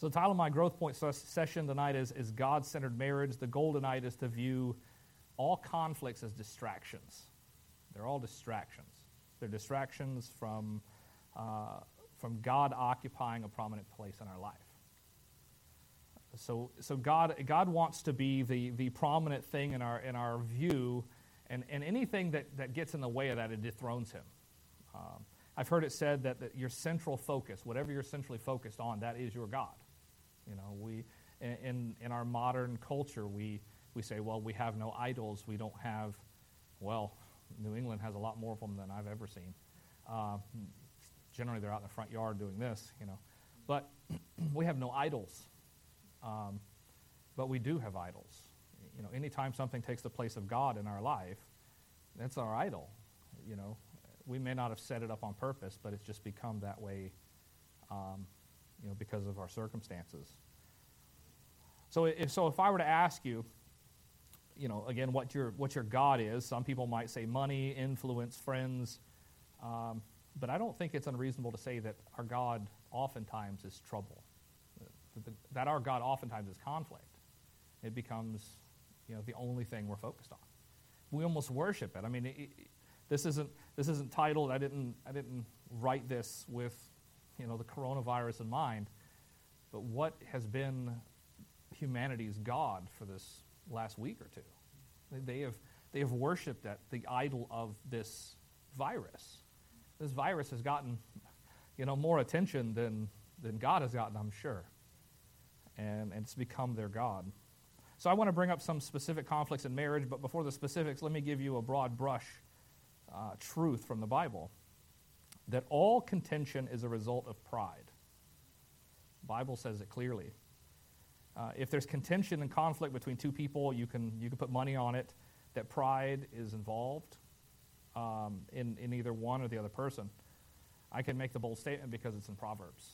So the title of my Growth Point session tonight is God-Centered Marriage. The goal tonight is to view all conflicts as distractions. They're all distractions. They're distractions from God occupying a prominent place in our life. So God wants to be the prominent thing in our view, and anything that gets in the way of that, it dethrones him. I've heard it said that your central focus, whatever you're centrally focused on, that is your God. You know, we in our modern culture, we say, well, we have no idols. We don't have, well, New England has a lot more of them than I've ever seen. Generally, they're out in the front yard doing this, you know. But we have no idols. But we do have idols. You know, anytime something takes the place of God in our life, that's our idol. You know, we may not have set it up on purpose, but it's just become that way, you know, because of our circumstances. So if I were to ask you, you know, again, what your God is, some people might say money, influence, friends, but I don't think it's unreasonable to say that our God oftentimes is trouble, that our God oftentimes is conflict. It becomes, you know, the only thing we're focused on. We almost worship it. I mean, this isn't titled. I didn't write this with, you know, the coronavirus in mind. But what has been humanity's God for this last week or two? They have worshipped at the idol of this virus. This virus has gotten, you know, more attention than God has gotten, I'm sure. And it's become their God. So I want to bring up some specific conflicts in marriage, but before the specifics, let me give you a broad brush truth from the Bible, that all contention is a result of pride. The Bible says it clearly. If there's contention and conflict between two people, you can put money on it that pride is involved in either one or the other person. I can make the bold statement because it's in Proverbs.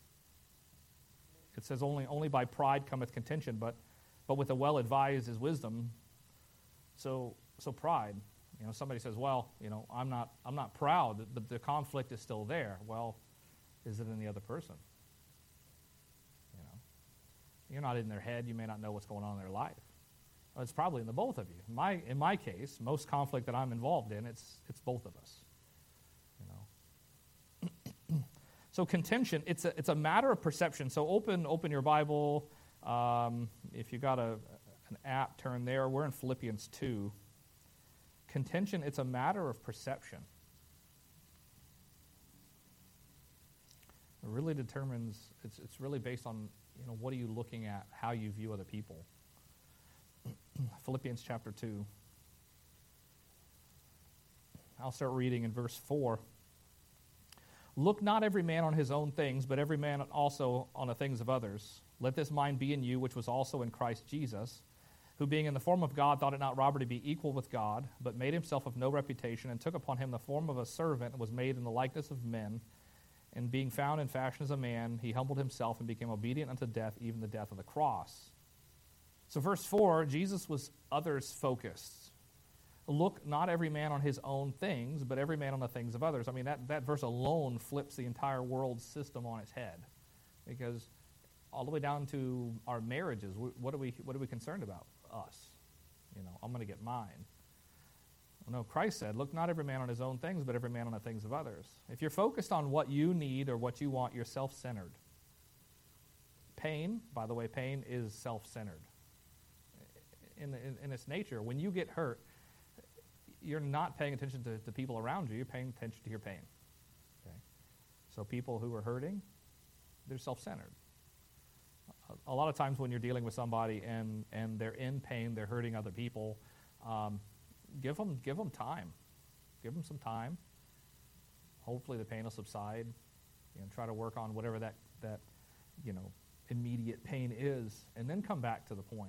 It says only by pride cometh contention, but with the well-advised is wisdom. So pride, you know, somebody says, well, you know, I'm not proud, but the conflict is still there. Well, is it in the other person? You know, you're not in their head. You may not know what's going on in their life. Well, it's probably in the both of you. In my case, most conflict that I'm involved in, it's both of us. You know. So contention, it's a matter of perception. So open your Bible. If you got an app, turn there. We're in Philippians 2. Contention, it's a matter of perception. It really determines, it's really based on, you know, what are you looking at, how you view other people. Philippians chapter 2. I'll start reading in verse 4. Look not every man on his own things, but every man also on the things of others. Let this mind be in you, which was also in Christ Jesus, who being in the form of God thought it not robbery to be equal with God, but made himself of no reputation, and took upon him the form of a servant, and was made in the likeness of men. And being found in fashion as a man, he humbled himself and became obedient unto death, even the death of the cross. So verse 4, Jesus was others-focused. Look not every man on his own things, but every man on the things of others. I mean, that verse alone flips the entire world system on its head. Because all the way down to our marriages, what are we concerned about? Us. You know, I'm going to get mine. No, Christ said, look not every man on his own things, but every man on the things of others. If you're focused on what you need or what you want, you're self-centered. Pain, by the way, pain is self-centered. In its nature, when you get hurt, you're not paying attention to the people around you. You're paying attention to your pain. Okay? So people who are hurting, they're self-centered. A lot of times when you're dealing with somebody and they're in pain, they're hurting other people, give them time. Give them some time. Hopefully the pain will subside. You know, try to work on whatever that you know, immediate pain is, and then come back to the point.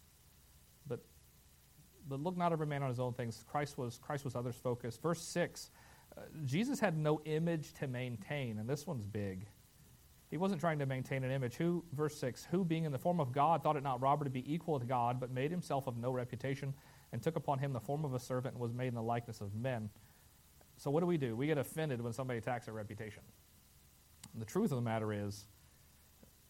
But look not every man on his own things. Christ was others focused. Verse 6, Jesus had no image to maintain, and this one's big. He wasn't trying to maintain an image. Verse 6, who being in the form of God thought it not robbery to be equal with God, but made himself of no reputation, and took upon him the form of a servant, and was made in the likeness of men. So what do? We get offended when somebody attacks our reputation. And the truth of the matter is,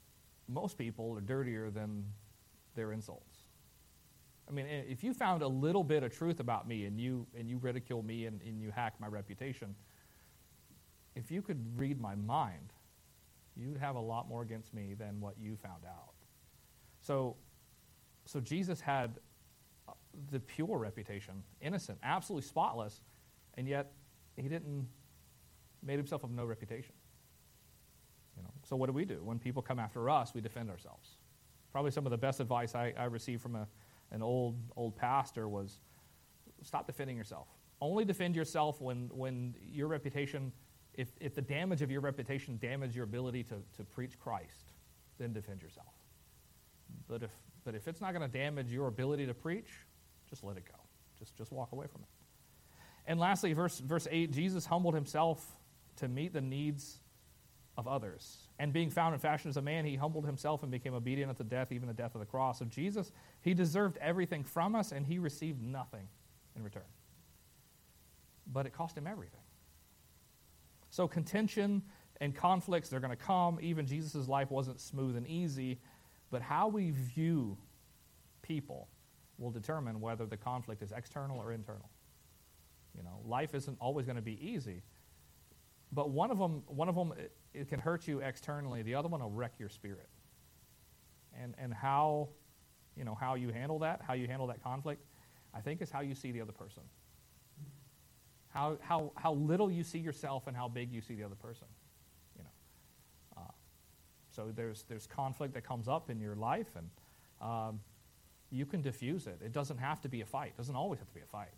most people are dirtier than their insults. I mean, if you found a little bit of truth about me and you ridicule me and you hack my reputation, if you could read my mind, you'd have a lot more against me than what you found out. So Jesus had the pure reputation, innocent, absolutely spotless, and yet he made himself of no reputation. So what do? When people come after us, we defend ourselves. Probably some of the best advice I received from an old pastor was, stop defending yourself. Only defend yourself when your reputation, if the damage of your reputation damages your ability to preach Christ, then defend yourself. But if it's not going to damage your ability to preach, just let it go. Just walk away from it. And lastly, verse 8, Jesus humbled himself to meet the needs of others. And being found in fashion as a man, he humbled himself and became obedient unto death, even the death of the cross. So Jesus, he deserved everything from us, and he received nothing in return. But it cost him everything. So contention and conflicts, they're going to come. Even Jesus' life wasn't smooth and easy. But how we view people will determine whether the conflict is external or internal. Life isn't always going to be easy. But one of them, it can hurt you externally. The other one will wreck your spirit. And how you handle that, how you handle that conflict, I think is how you see the other person. How little you see yourself and how big you see the other person. So there's conflict that comes up in your life, and you can diffuse it. It doesn't have to be a fight. It doesn't always have to be a fight.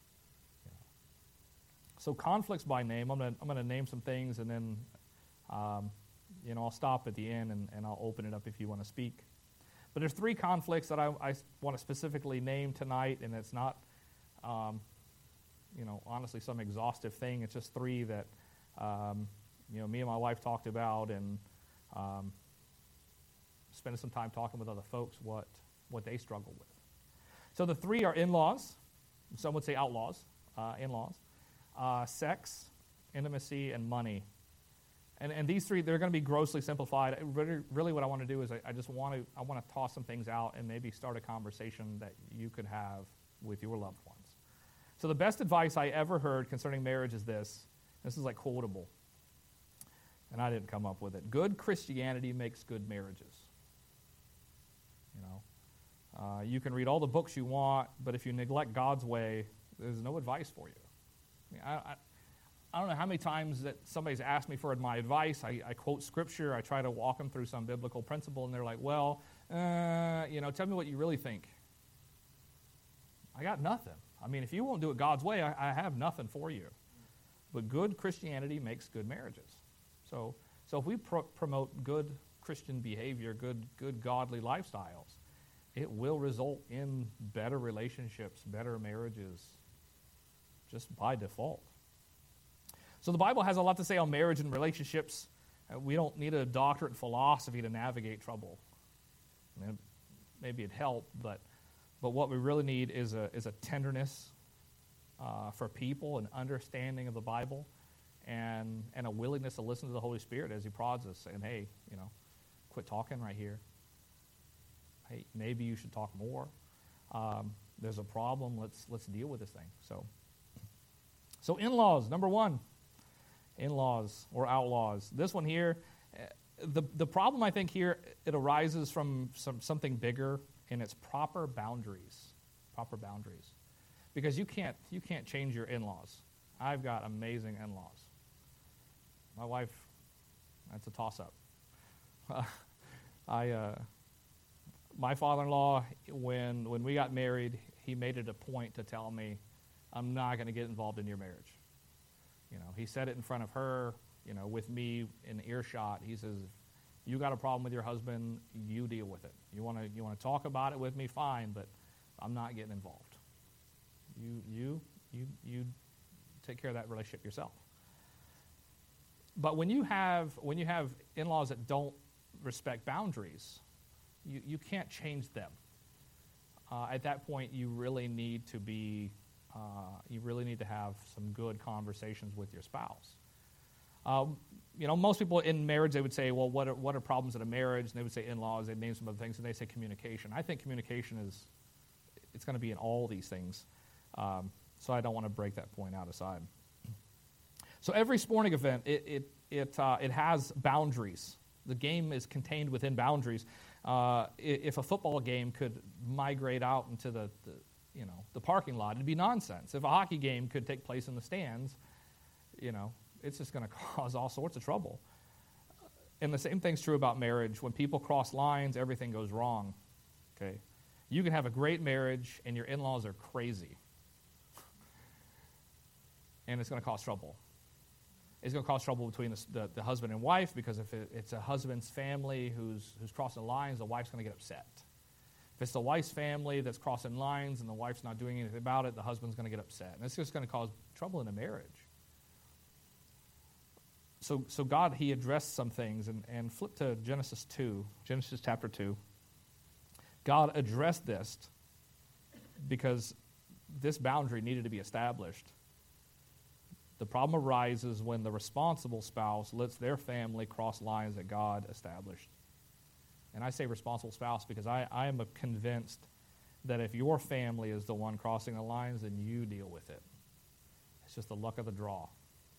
So conflicts by name. I'm gonna name some things, and then I'll stop at the end and I'll open it up if you want to speak. But there's 3 conflicts that I want to specifically name tonight, and it's not honestly some exhaustive thing. It's just 3 that me and my wife talked about, and spending some time talking with other folks what they struggle with. So the 3 are in-laws. Some would say outlaws, in-laws. Sex, intimacy, and money. And these 3, they're going to be grossly simplified. Really what I want to do is I want to toss some things out and maybe start a conversation that you could have with your loved ones. So the best advice I ever heard concerning marriage is this. This is like quotable. And I didn't come up with it. Good Christianity makes good marriages. You can read all the books you want, but if you neglect God's way, there's no advice for you. I don't know how many times that somebody's asked me for my advice. I quote Scripture. I try to walk them through some biblical principle, and they're like, well, tell me what you really think. I got nothing. I mean, if you won't do it God's way, I have nothing for you. But good Christianity makes good marriages. So if we promote good Christian behavior, good godly lifestyles, it will result in better relationships, better marriages, just by default. So the Bible has a lot to say on marriage and relationships. We don't need a doctorate in philosophy to navigate trouble. I mean, maybe it'd help, but what we really need is a tenderness for people, an understanding of the Bible, and a willingness to listen to the Holy Spirit as He prods us, saying, hey, quit talking right here. Hey, maybe you should talk more. There's a problem. Let's deal with this thing. So in-laws, number 1. In-laws or outlaws. This one here, the problem I think here, it arises from something bigger in its proper boundaries. Proper boundaries. Because you can't change your in-laws. I've got amazing in-laws. My wife, that's a toss-up. My father-in-law, when we got married, he made it a point to tell me, I'm not going to get involved in your marriage. He said it in front of her, with me in earshot. He says, you got a problem with your husband, you deal with it. You want to talk about it with me, fine, but I'm not getting involved. You take care of that relationship yourself. But when you have in-laws that don't respect boundaries, you can't change them. At that point, you really need to have some good conversations with your spouse. Most people in marriage, they would say, well, what are problems in a marriage? And they would say in-laws, they'd name some other things, and they say communication. I think communication it's going to be in all these things. So I don't want to break that point out aside. So every sporting event, it has boundaries. The game is contained within boundaries. If a football game could migrate out into the parking lot, it'd be nonsense. If a hockey game could take place in the stands, it's just going to cause all sorts of trouble. And the same thing's true about marriage. When people cross lines, everything goes wrong. Okay, you can have a great marriage, and your in-laws are crazy, and it's going to cause trouble. It's going to cause trouble between the husband and wife, because if it's a husband's family who's crossing lines, the wife's going to get upset. If it's the wife's family that's crossing lines and the wife's not doing anything about it, the husband's going to get upset. And it's just going to cause trouble in a marriage. So God, he addressed some things, and flip to Genesis chapter 2. God addressed this because this boundary needed to be established. The problem arises when the responsible spouse lets their family cross lines that God established. And I say responsible spouse because I am convinced that if your family is the one crossing the lines, then you deal with it. It's just the luck of the draw.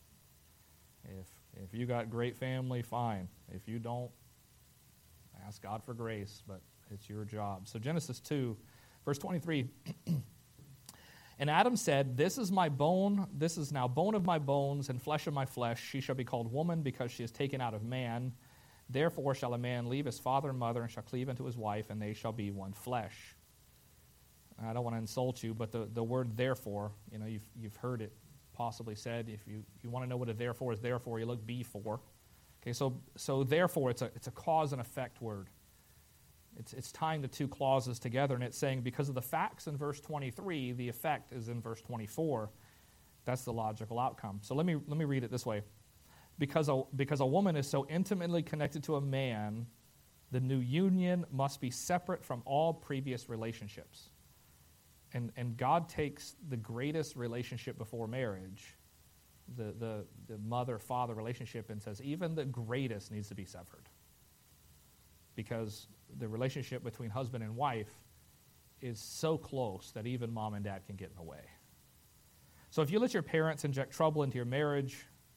If you got great family, fine. If you don't, ask God for grace, but it's your job. So Genesis 2, verse 23, and Adam said, this is my bone, this is now bone of my bones and flesh of my flesh. She shall be called woman because she is taken out of man. Therefore shall a man leave his father and mother and shall cleave unto his wife, and they shall be one flesh. I don't want to insult you, but the word therefore, you've heard it possibly said. If you want to know what a therefore is, therefore, you look before. Okay, so therefore it's a cause and effect word. It's tying the two clauses together, and it's saying because of the facts in verse 23, the effect is in verse 24. That's the logical outcome. So let me read it this way. Because a woman is so intimately connected to a man, the new union must be separate from all previous relationships. And God takes the greatest relationship before marriage, the mother-father relationship, and says even the greatest needs to be severed. Because the relationship between husband and wife is so close that even mom and dad can get in the way. So if you let your parents inject trouble into your marriage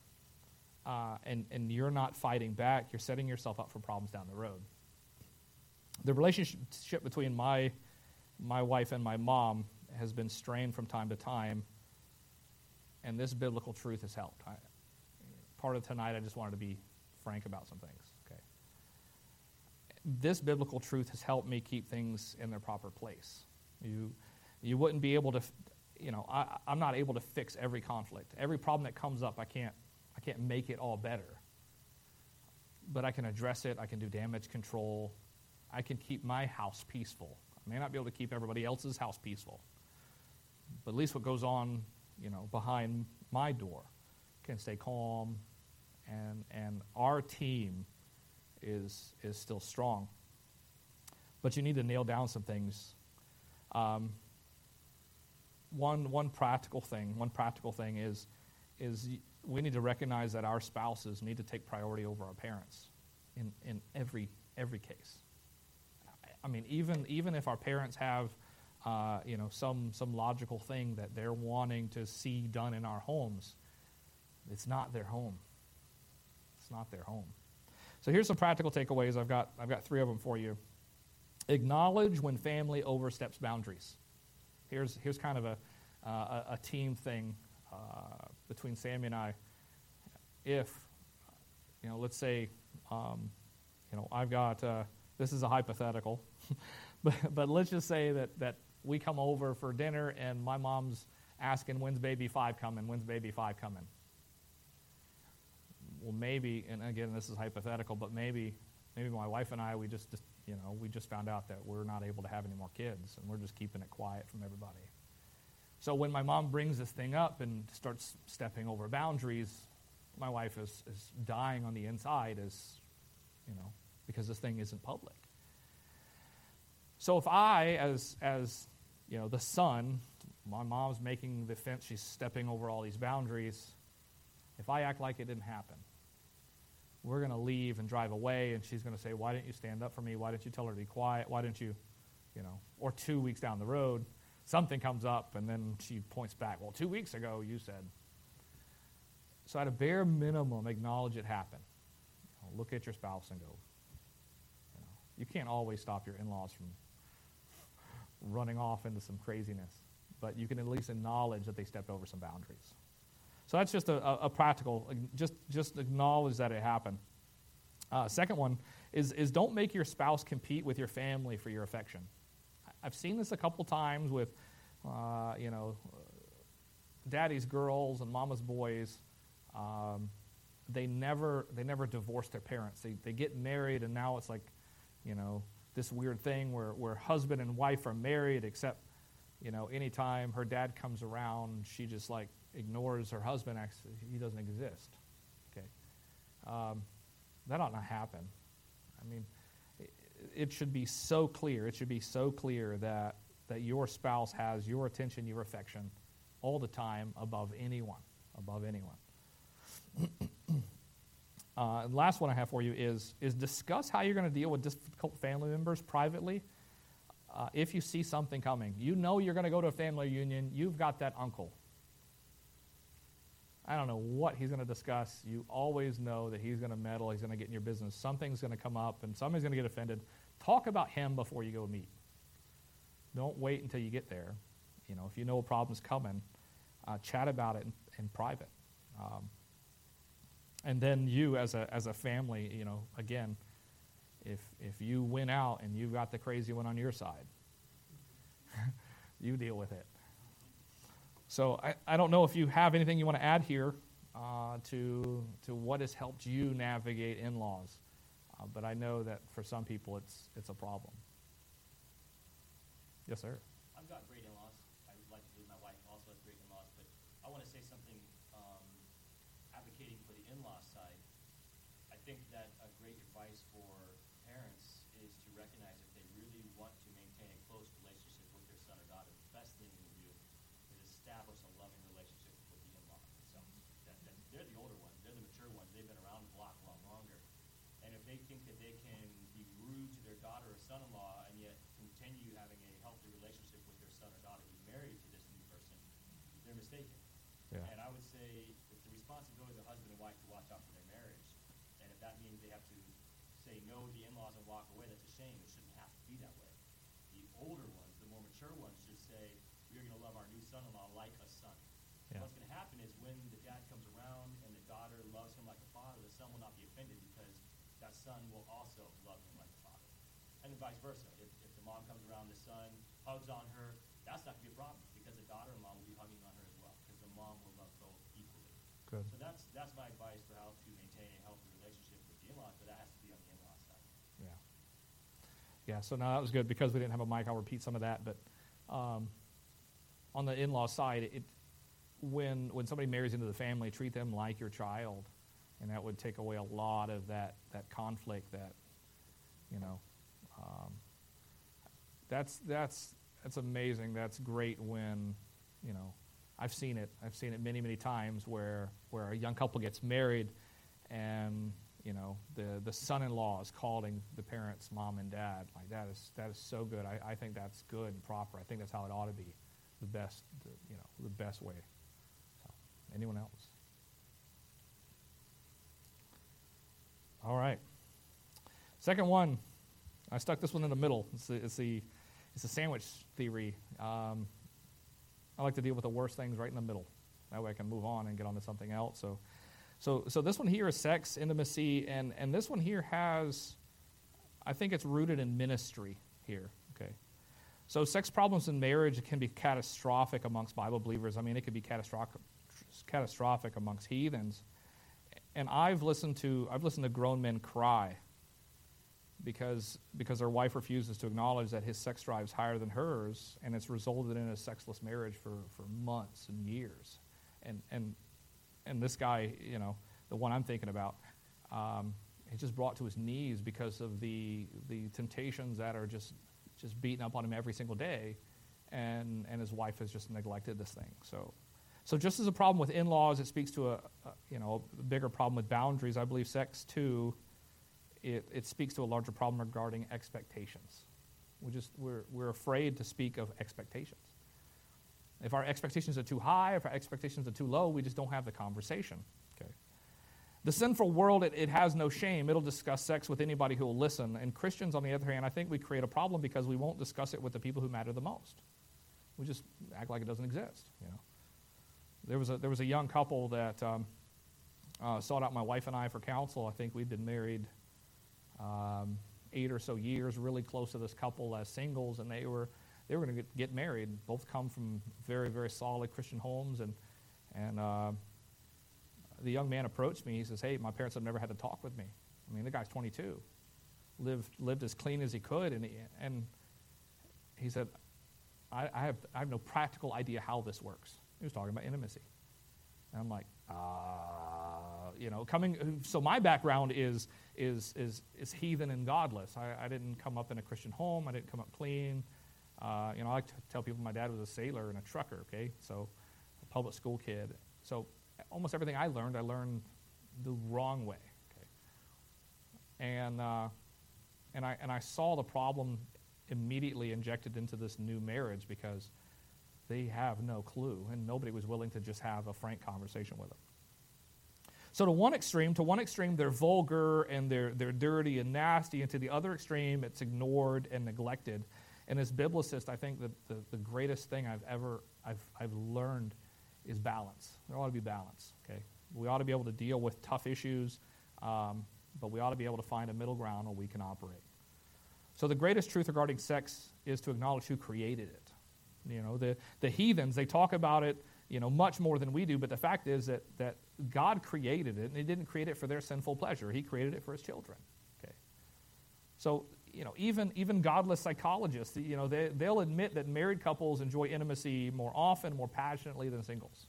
and you're not fighting back, you're setting yourself up for problems down the road. The relationship between my wife and my mom has been strained from time to time, and this biblical truth has helped. Part of tonight, I just wanted to be frank about some things. Okay, this biblical truth has helped me keep things in their proper place. You wouldn't be able to, I'm not able to fix every conflict. Every problem that comes up, I can't make it all better. But I can address it. I can do damage control. I can keep my house peaceful. I may not be able to keep everybody else's house peaceful, but at least what goes on, behind my door can stay calm, and our team is still strong. But you need to nail down some things. One practical thing is we need to recognize that our spouses need to take priority over our parents in every case. I mean, even if our parents have, some logical thing that they're wanting to see done in our homes, it's not their home. It's not their home. So here's some practical takeaways. I've got 3 of them for you. Acknowledge when family oversteps boundaries. Here's kind of a team thing between Sammy and I. If, let's say, I've got. This is a hypothetical, but let's just say that we come over for dinner and my mom's asking, when's baby 5 coming? When's baby 5 coming? Well, maybe, and again, this is hypothetical, but maybe my wife and I, we just found out that we're not able to have any more kids, and we're just keeping it quiet from everybody. So when my mom brings this thing up and starts stepping over boundaries, my wife is dying on the inside because this thing isn't public. So if I, as the son, my mom's making the fence, she's stepping over all these boundaries, if I act like it didn't happen, we're going to leave and drive away, and she's going to say, why didn't you stand up for me? Why didn't you tell her to be quiet? Why didn't you, or 2 weeks down the road, something comes up, and then she points back, well, 2 weeks ago you said. So at a bare minimum, acknowledge it happened. Look at your spouse and go, you can't always stop your in-laws from running off into some craziness, but you can at least acknowledge that they stepped over some boundaries. So that's just a practical, just acknowledge that it happened. Second one is don't make your spouse compete with your family for your affection. I've seen this a couple times with, daddy's girls and mama's boys. They never divorce their parents. They get married, and now it's like, this weird thing where husband and wife are married, except, anytime her dad comes around, she just like ignores her husband. Actually, he doesn't exist. Okay, that ought not happen. I mean, it should be so clear. It should be so clear that your spouse has your attention, your affection, all the time, above anyone. And last one I have for you is discuss how you're going to deal with difficult family members privately. If you see something coming, you're going to go to a family reunion, you've got that uncle. I don't know what he's going to discuss. You always know that he's going to meddle, he's going to get in your business. Something's going to come up, and somebody's going to get offended. Talk about him before you go meet. Don't wait until you get there. If you know a problem's coming, chat about it in private. And then you, as a family, again, if you win out and you've got the crazy one on your side, you deal with it. So I don't know if you have anything you want to add here to what has helped you navigate in-laws, but I know that for some people it's a problem. Yes, sir. I've got great in-laws. I would like to believe my wife also has great in-laws, but I want to say something advocating for the in-law side. I think that a great advice for parents is to recognize if they really want to maintain a close relationship with their son or daughter, the best thing they can do is establish a loving relationship with the in-law themselves. That they're the older ones, they're the mature ones, they've been around the block a lot longer. And if they think that they can be rude to their daughter or son-in-law and yet continue having a healthy relationship with their son or daughter who's married to this new person, they're mistaken. Yeah. And I would say it's the responsibility of the husband and wife to watch out for their marriage. And if that means they have to say no to the in-laws and walk away, that's a shame. It shouldn't have to be that way. The older ones, the more mature ones, should say, we're going to love our new son-in-law like a son. Yeah. What's going to happen is when the dad comes around and the daughter loves him like a father, the son will not be offended because that son will also love him like a father. And then vice versa. If the mom comes around, the son hugs on her, that's not going to be a problem because the daughter-in-law will be hugging on her as well because the mom will love both equally. Good. So that's my advice for how to maintain a healthy relationship with the in-laws, but that has to be on the in-law side. Yeah. Yeah, so no, that was good. Because we didn't have a mic, I'll repeat some of that. But on the in-law side, when somebody marries into the family, treat them like your child. And that would take away a lot of that conflict that, that's amazing. That's great when, I've seen it many, many times where a young couple gets married and, the son-in-law is calling the parents mom and dad. Like that is so good. I think that's good and proper. I think that's how it ought to be, the best way. So, anyone else? All right. Second one, I stuck this one in the middle. It's the sandwich theory. I like to deal with the worst things right in the middle. That way I can move on and get on to something else. So this one here is sex, intimacy, and this one here has, I think it's rooted in ministry here. Okay. So sex problems in marriage can be catastrophic amongst Bible believers. I mean, it could be catastrophic amongst heathens. And I've listened to grown men cry because their wife refuses to acknowledge that his sex drive is higher than hers, and it's resulted in a sexless marriage for months and years. And this guy, the one I'm thinking about, he's just brought to his knees because of the temptations that are just beating up on him every single day, and his wife has just neglected this thing. So just as a problem with in-laws, it speaks to a bigger problem with boundaries. I believe sex too, it speaks to a larger problem regarding expectations. We're afraid to speak of expectations. If our expectations are too high, if our expectations are too low, we just don't have the conversation. Okay. The sinful world, it has no shame. It'll discuss sex with anybody who will listen. And Christians, on the other hand, I think we create a problem because we won't discuss it with the people who matter the most. We just act like it doesn't exist. There was a young couple that sought out my wife and I for counsel. I think we'd been married 8 or so years, really close to this couple as singles, and they were going to get married. Both come from very, very solid Christian homes, and the young man approached me. He says, "Hey, my parents have never had to talk with me." I mean, the guy's 22, lived as clean as he could, and he said, I have no practical idea how this works. He was talking about intimacy. And I'm like, so my background is heathen and godless. I didn't come up in a Christian home. I didn't come up clean. I like to tell people my dad was a sailor and a trucker, okay? So a public school kid. So almost everything I learned the wrong way, okay? And I saw the problem immediately injected into this new marriage because they have no clue, and nobody was willing to just have a frank conversation with them. So to one extreme, they're vulgar and they're dirty and nasty, and to the other extreme, it's ignored and neglected. And as biblicist, I think that the greatest thing I've learned is balance. There ought to be balance. Okay, we ought to be able to deal with tough issues, but we ought to be able to find a middle ground where we can operate. So the greatest truth regarding sex is to acknowledge who created it. The heathens, they talk about it, much more than we do, but the fact is that God created it, and He didn't create it for their sinful pleasure. He created it for His children. Okay. So, even godless psychologists, they'll admit that married couples enjoy intimacy more often, more passionately than singles.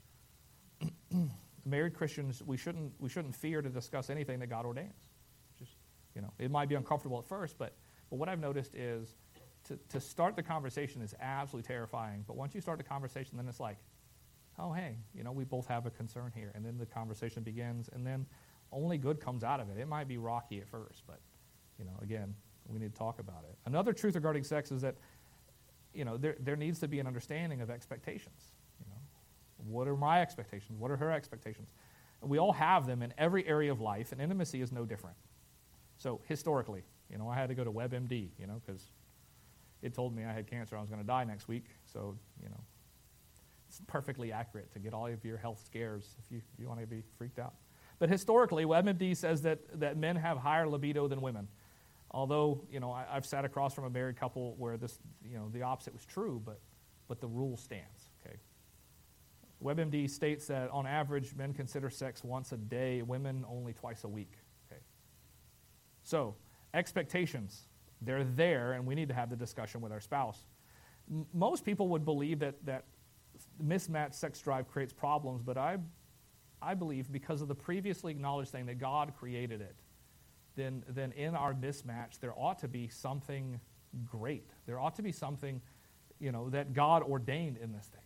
Married Christians, we shouldn't fear to discuss anything that God ordains. Just, it might be uncomfortable at first, but what I've noticed is to start the conversation is absolutely terrifying. But once you start the conversation, then it's like, oh, hey, we both have a concern here. And then the conversation begins, and then only good comes out of it. It might be rocky at first, but, again, we need to talk about it. Another truth regarding sex is that, there needs to be an understanding of expectations. What are my expectations? What are her expectations? And we all have them in every area of life, and intimacy is no different. So historically, I had to go to WebMD, because it told me I had cancer. I was going to die next week. So, it's perfectly accurate to get all of your health scares if you want to be freaked out. But historically, WebMD says that men have higher libido than women. Although, I've sat across from a married couple where this, the opposite was true, but the rule stands, okay? WebMD states that on average, men consider sex once a day, women only twice a week, okay? So, expectations, they're there, and we need to have the discussion with our spouse. Most people would believe that mismatched sex drive creates problems, but I believe because of the previously acknowledged thing that God created it, then in our mismatch there ought to be something great. There ought to be something, that God ordained in this thing.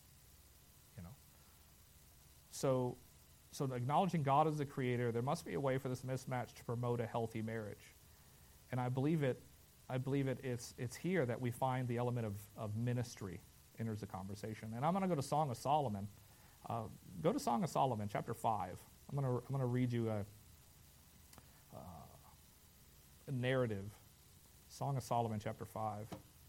So acknowledging God as the creator, there must be a way for this mismatch to promote a healthy marriage. And I believe it's here that we find the element of ministry enters the conversation. And I'm going to go to Song of Solomon. Go to Song of Solomon, chapter 5. I'm going to read you a narrative. Song of Solomon, chapter 5.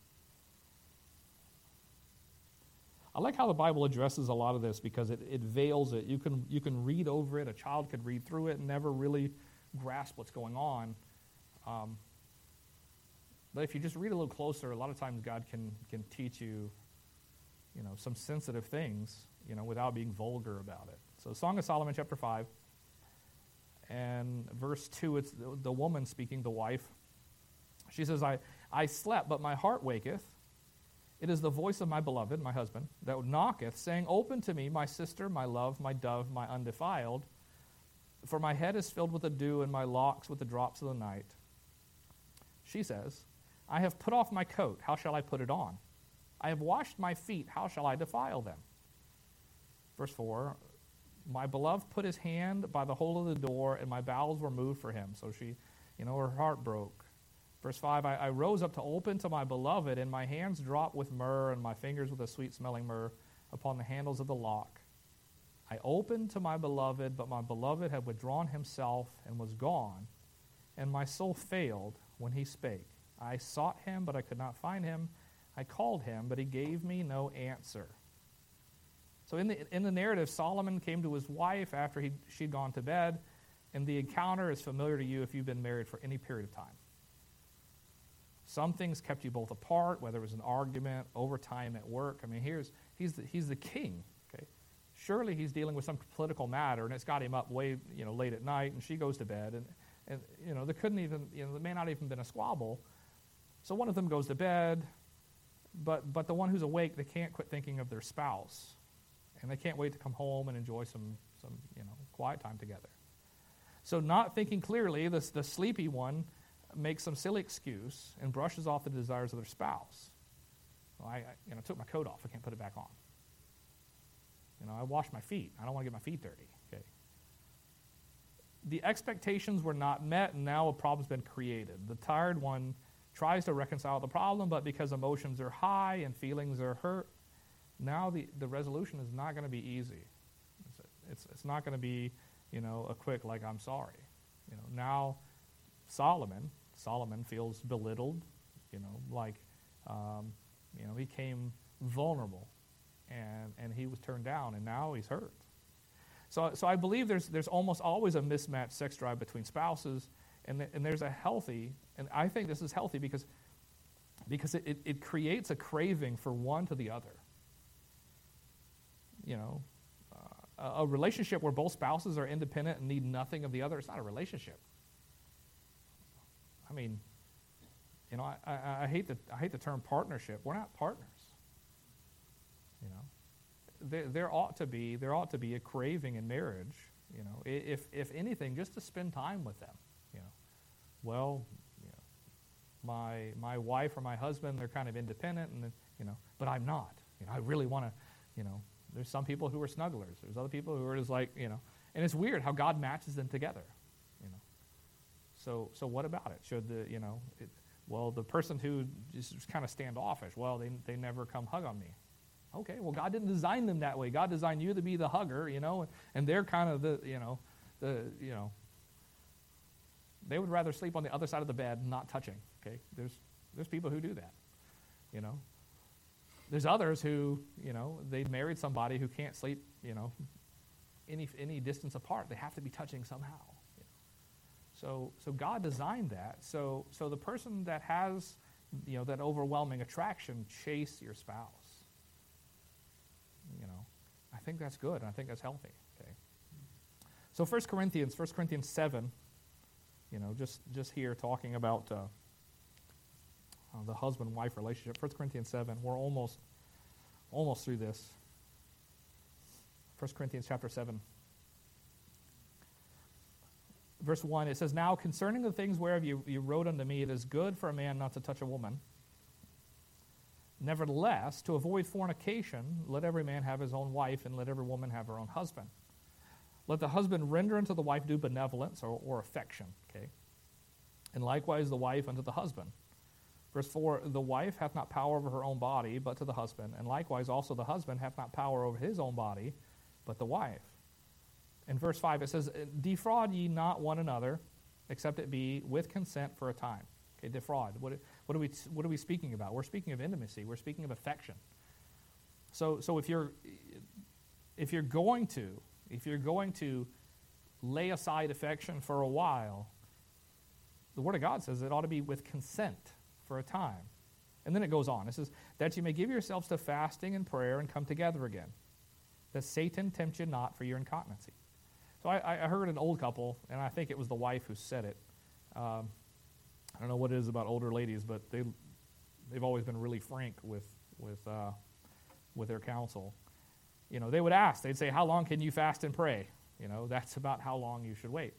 I like how the Bible addresses a lot of this because it veils it. You can read over it. A child could read through it and never really grasp what's going on. But if you just read a little closer, a lot of times God can teach you, some sensitive things, without being vulgar about it. So Song of Solomon, chapter 5, and verse 2, it's the woman speaking, the wife. She says, I slept, but my heart waketh. It is the voice of my beloved, my husband, that knocketh, saying, Open to me, my sister, my love, my dove, my undefiled. For my head is filled with the dew, and my locks with the drops of the night. She says, I have put off my coat, how shall I put it on? I have washed my feet, how shall I defile them? Verse 4, my beloved put his hand by the hole of the door, and my bowels were moved for him. So she, her heart broke. Verse 5, I rose up to open to my beloved, and my hands dropped with myrrh, and my fingers with a sweet-smelling myrrh upon the handles of the lock. I opened to my beloved, but my beloved had withdrawn himself and was gone, and my soul failed when he spake. I sought him, but I could not find him. I called him, but he gave me no answer. So in the narrative, Solomon came to his wife after she'd gone to bed, and the encounter is familiar to you if you've been married for any period of time. Some things kept you both apart, whether it was an argument, overtime at work. I mean, he's the king. Okay, surely he's dealing with some political matter, and it's got him up way late at night, and she goes to bed, and there couldn't even there may not even been a squabble. So one of them goes to bed, but the one who's awake, they can't quit thinking of their spouse. And they can't wait to come home and enjoy some quiet time together. So not thinking clearly, the sleepy one makes some silly excuse and brushes off the desires of their spouse. Well, I took my coat off. I can't put it back on. I washed my feet. I don't want to get my feet dirty. Okay. The expectations were not met, and now a problem's been created. The tired one tries to reconcile the problem, but because emotions are high and feelings are hurt, now the resolution is not going to be easy. It's not going to be, a quick, like, I'm sorry. Now Solomon feels belittled, like, he became vulnerable, and he was turned down, and now he's hurt. So I believe there's almost always a mismatched sex drive between spouses, and there's a healthy, and I think this is healthy because it creates a craving for one to the other. A relationship where both spouses are independent and need nothing of the other, it's not a relationship. I mean, I hate the term partnership. We're not partners. There ought to be a craving in marriage. If anything, just to spend time with them. My wife or my husband, they're kind of independent, and but I'm not. I really want to. There's some people who are snugglers. There's other people who are just like, and it's weird how God matches them together, So what about it? Should the person who is kind of standoffish, well, they never come hug on me. Okay, well, God didn't design them that way. God designed you to be the hugger, and they're kind of they would rather sleep on the other side of the bed, not touching. Okay, there's people who do that, There's others who, they married somebody who can't sleep, any distance apart. They have to be touching somehow. So God designed that. So the person that has, that overwhelming attraction, chase your spouse. I think that's good. And I think that's healthy. Okay. So 1 Corinthians 7, just here talking about the husband-wife relationship. 1 Corinthians 7, we're almost through this. 1 Corinthians chapter 7. Verse 1, it says, now concerning the things whereof you wrote unto me, it is good for a man not to touch a woman. Nevertheless, to avoid fornication, let every man have his own wife, and let every woman have her own husband. Let the husband render unto the wife due benevolence or affection. Okay, and likewise the wife unto the husband. Verse 4, the wife hath not power over her own body, but to the husband. And likewise also the husband hath not power over his own body, but the wife. In verse 5 it says, defraud ye not one another, except it be with consent for a time. Okay, defraud. What are we speaking about? We're speaking of intimacy. We're speaking of affection. So if you're going to lay aside affection for a while, the Word of God says it ought to be with consent for a time. And then it goes on. It says, that you may give yourselves to fasting and prayer and come together again, that Satan tempt you not for your incontinency. So I heard an old couple, and I think it was the wife who said it. I don't know what it is about older ladies, but they've always been really frank with their counsel. They would ask, they'd say, how long can you fast and pray? That's about how long you should wait.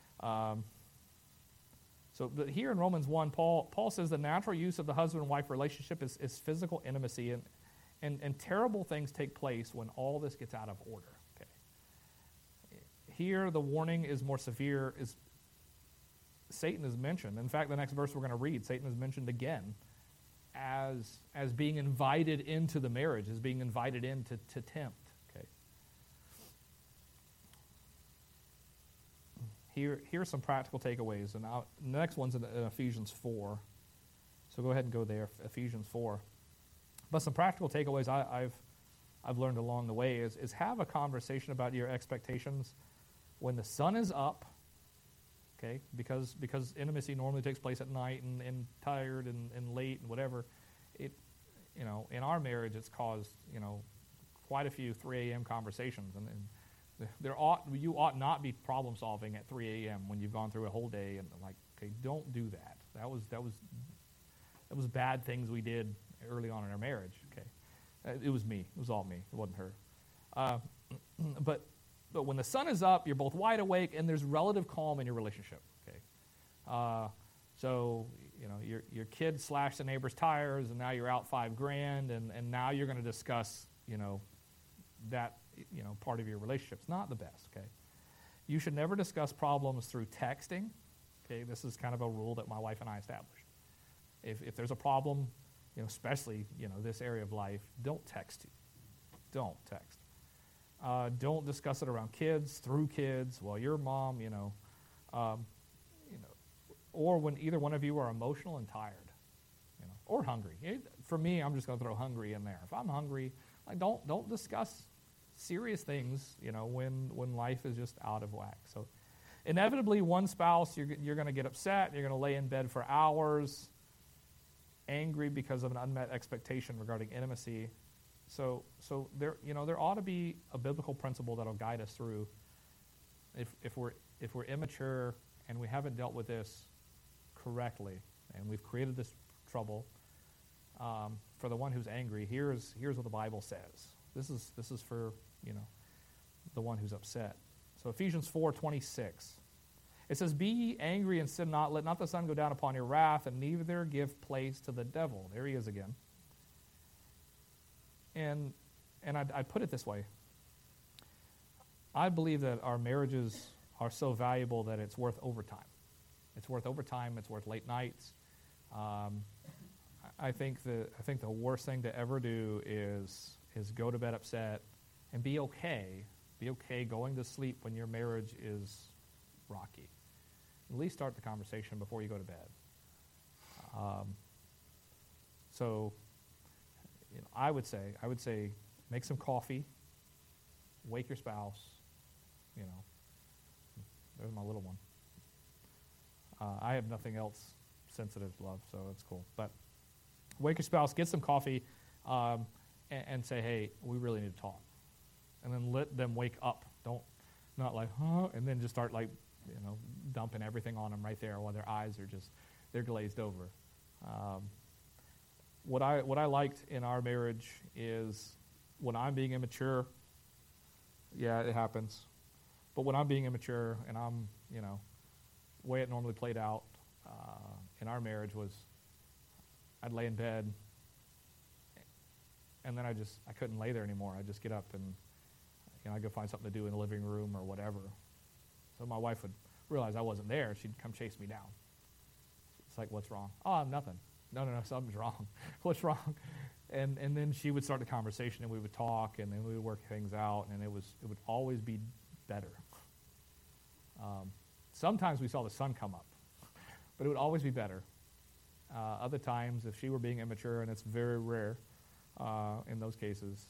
But here in Romans 1, Paul says the natural use of the husband and wife relationship is physical intimacy, And terrible things take place when all this gets out of order. Okay. Here, the warning is more severe. Satan is mentioned. In fact, the next verse we're going to read, Satan is mentioned again as being invited into the marriage, as being invited in to tempt. Okay. Here are some practical takeaways. And the next one's in Ephesians 4. So go ahead and go there, Ephesians 4. But some practical takeaways I've learned along the way is have a conversation about your expectations when the sun is up, okay, because intimacy normally takes place at night and tired and late and whatever. In our marriage, it's caused, quite a few 3 a.m. conversations. And you ought not be problem solving at 3 a.m. when you've gone through a whole day and okay, don't do that. That was bad things we did early on in our marriage. Okay, it was me. It was all me. It wasn't her. But when the sun is up, you're both wide awake, and there's relative calm in your relationship. Okay, so your kid slashed the neighbor's tires, and now you're out $5,000, and now you're going to discuss that part of your relationship. It's not the best. Okay, you should never discuss problems through texting. Okay, this is kind of a rule that my wife and I established. If there's a problem, especially this area of life, don't text. Don't text. Don't discuss it around kids, through kids. Well, your mom, or when either one of you are emotional and tired, or hungry. For me, I'm just going to throw hungry in there. If I'm hungry, don't discuss serious things, when life is just out of whack. So, inevitably, one spouse you're going to get upset. You're going to lay in bed for hours, angry because of an unmet expectation regarding intimacy. So there ought to be a biblical principle that'll guide us through. If we're immature and we haven't dealt with this correctly, and we've created this trouble for the one who's angry, here's what the Bible says. This is for the one who's upset. So Ephesians 4:26. It says, "Be ye angry and sin not. Let not the sun go down upon your wrath, and neither give place to the devil." There he is again. And I'd put it this way. I believe that our marriages are so valuable that it's worth overtime. It's worth overtime. It's worth late nights. I think the worst thing to ever do is go to bed upset and be okay. Be okay going to sleep when your marriage is rocky. At least start the conversation before you go to bed. So I would say make some coffee, wake your spouse. There's my little one. I have nothing else sensitive to love, so it's cool. But wake your spouse, get some coffee, and say, hey, we really need to talk. And then let them wake up. Not like, huh, and then just start dumping everything on them right there while their eyes are they're glazed over. What I liked in our marriage is when I'm being immature, yeah, it happens. But when I'm being immature and I'm, the way it normally played out in our marriage was I'd lay in bed and then I couldn't lay there anymore. I'd just get up and I'd go find something to do in the living room or whatever. So my wife would realize I wasn't there. She'd come chase me down. It's like, what's wrong? Oh, nothing. No, something's wrong. What's wrong? And then she would start the conversation, and we would talk, and then we would work things out, and it would always be better. Sometimes we saw the sun come up, but it would always be better. Other times, if she were being immature, and it's very rare in those cases,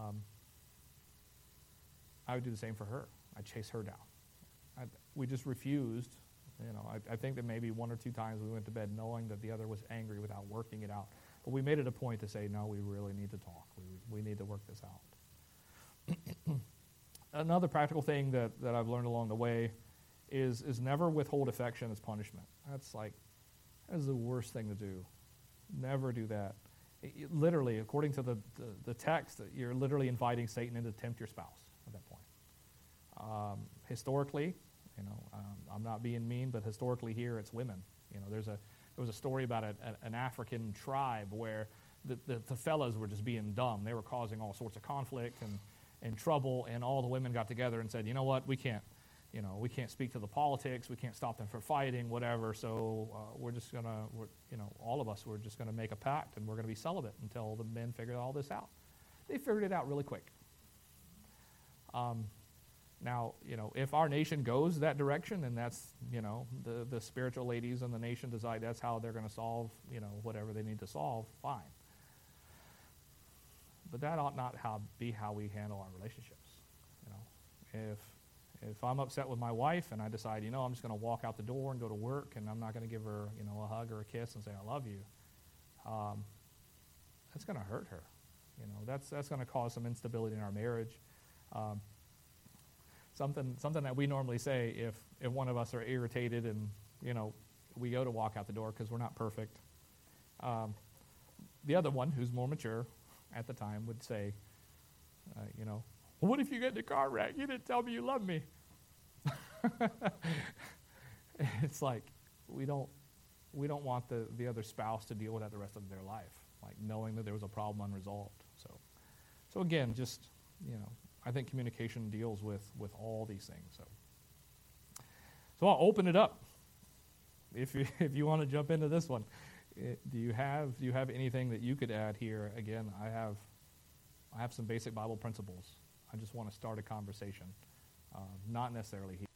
I would do the same for her. I'd chase her down. We just refused. I think that maybe 1 or 2 times we went to bed knowing that the other was angry without working it out. But we made it a point to say, no, we really need to talk. We need to work this out. Another practical thing that I've learned along the way is never withhold affection as punishment. That is the worst thing to do. Never do that. Literally, according to the text, you're literally inviting Satan in to tempt your spouse at that point. Historically, I'm not being mean, but historically here it's women. There was a story about an African tribe where the fellas were just being dumb. They were causing all sorts of conflict and trouble, and all the women got together and said, you know what, we can't speak to the politics, we can't stop them from fighting, whatever, so we're just going to, all of us, we're just going to make a pact, and we're going to be celibate until the men figure all this out. They figured it out really quick. Now, if our nation goes that direction, and that's, the spiritual ladies in the nation decide that's how they're going to solve, whatever they need to solve, fine. But that ought not be how we handle our relationships. If I'm upset with my wife and I decide, I'm just going to walk out the door and go to work, and I'm not going to give her, a hug or a kiss and say I love you, that's going to hurt her. That's going to cause some instability in our marriage. Something that we normally say if one of us are irritated and we go to walk out the door because we're not perfect. The other one, who's more mature at the time, would say, well, what if you get in a car wreck? You didn't tell me you love me. It's like we don't want the other spouse to deal with that the rest of their life, like knowing that there was a problem unresolved. So again, just I think communication deals with all these things. So I'll open it up. If you want to jump into this one, do you have anything that you could add here? Again, I have some basic Bible principles. I just want to start a conversation, not necessarily here.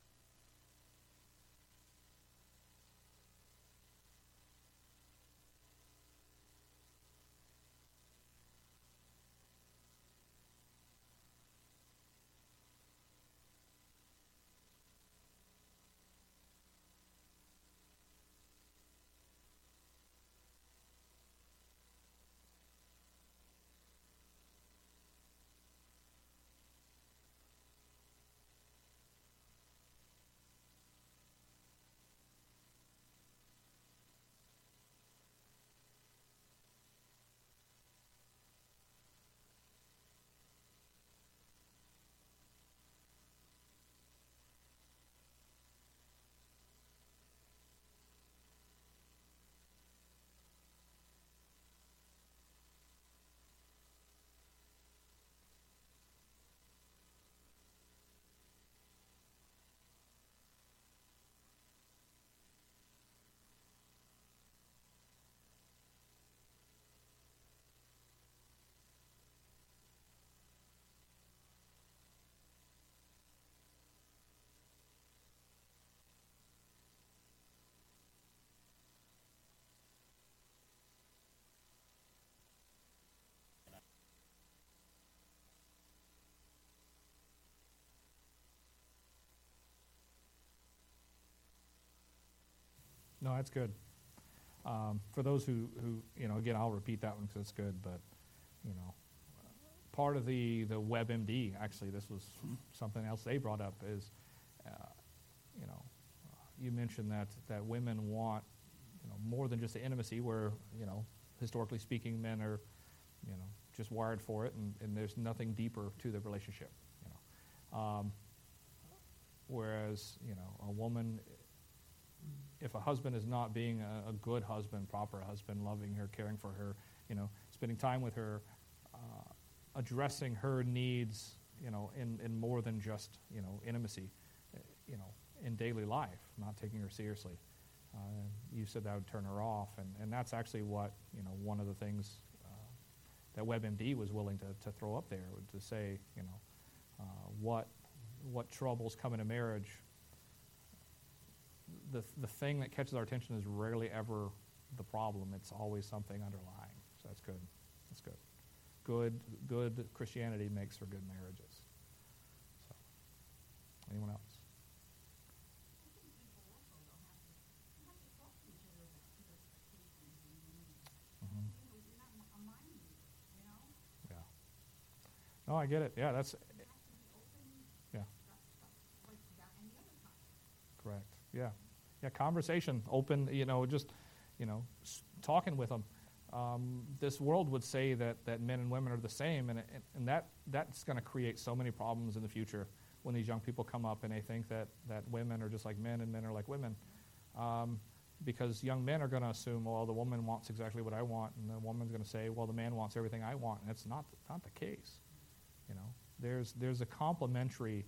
No, that's good. For those who again, I'll repeat that one because it's good, but, part of the WebMD, actually, this was something else they brought up, is, you mentioned that women want, more than just the intimacy where, historically speaking, men are, just wired for it, and there's nothing deeper to the relationship, whereas, a woman, if a husband is not being a good husband, proper husband, loving her, caring for her, spending time with her, addressing her needs, in more than just, intimacy, in daily life, not taking her seriously. You said that would turn her off, and that's actually what, one of the things that WebMD was willing to throw up there, to say, what troubles come in a marriage. The thing that catches our attention is rarely ever the problem. It's always something underlying. So that's good. That's good. Good Christianity makes for good marriages. So, anyone else? Mm-hmm. Yeah. No, I get it. Yeah, that's. Yeah. Correct. Yeah. Yeah, conversation, open, talking with them. This world would say that men and women are the same, and that's going to create so many problems in the future when these young people come up and they think that women are just like men and men are like women. because young men are going to assume, well, the woman wants exactly what I want, and the woman's going to say, well, the man wants everything I want, and it's not the case. There's a complementary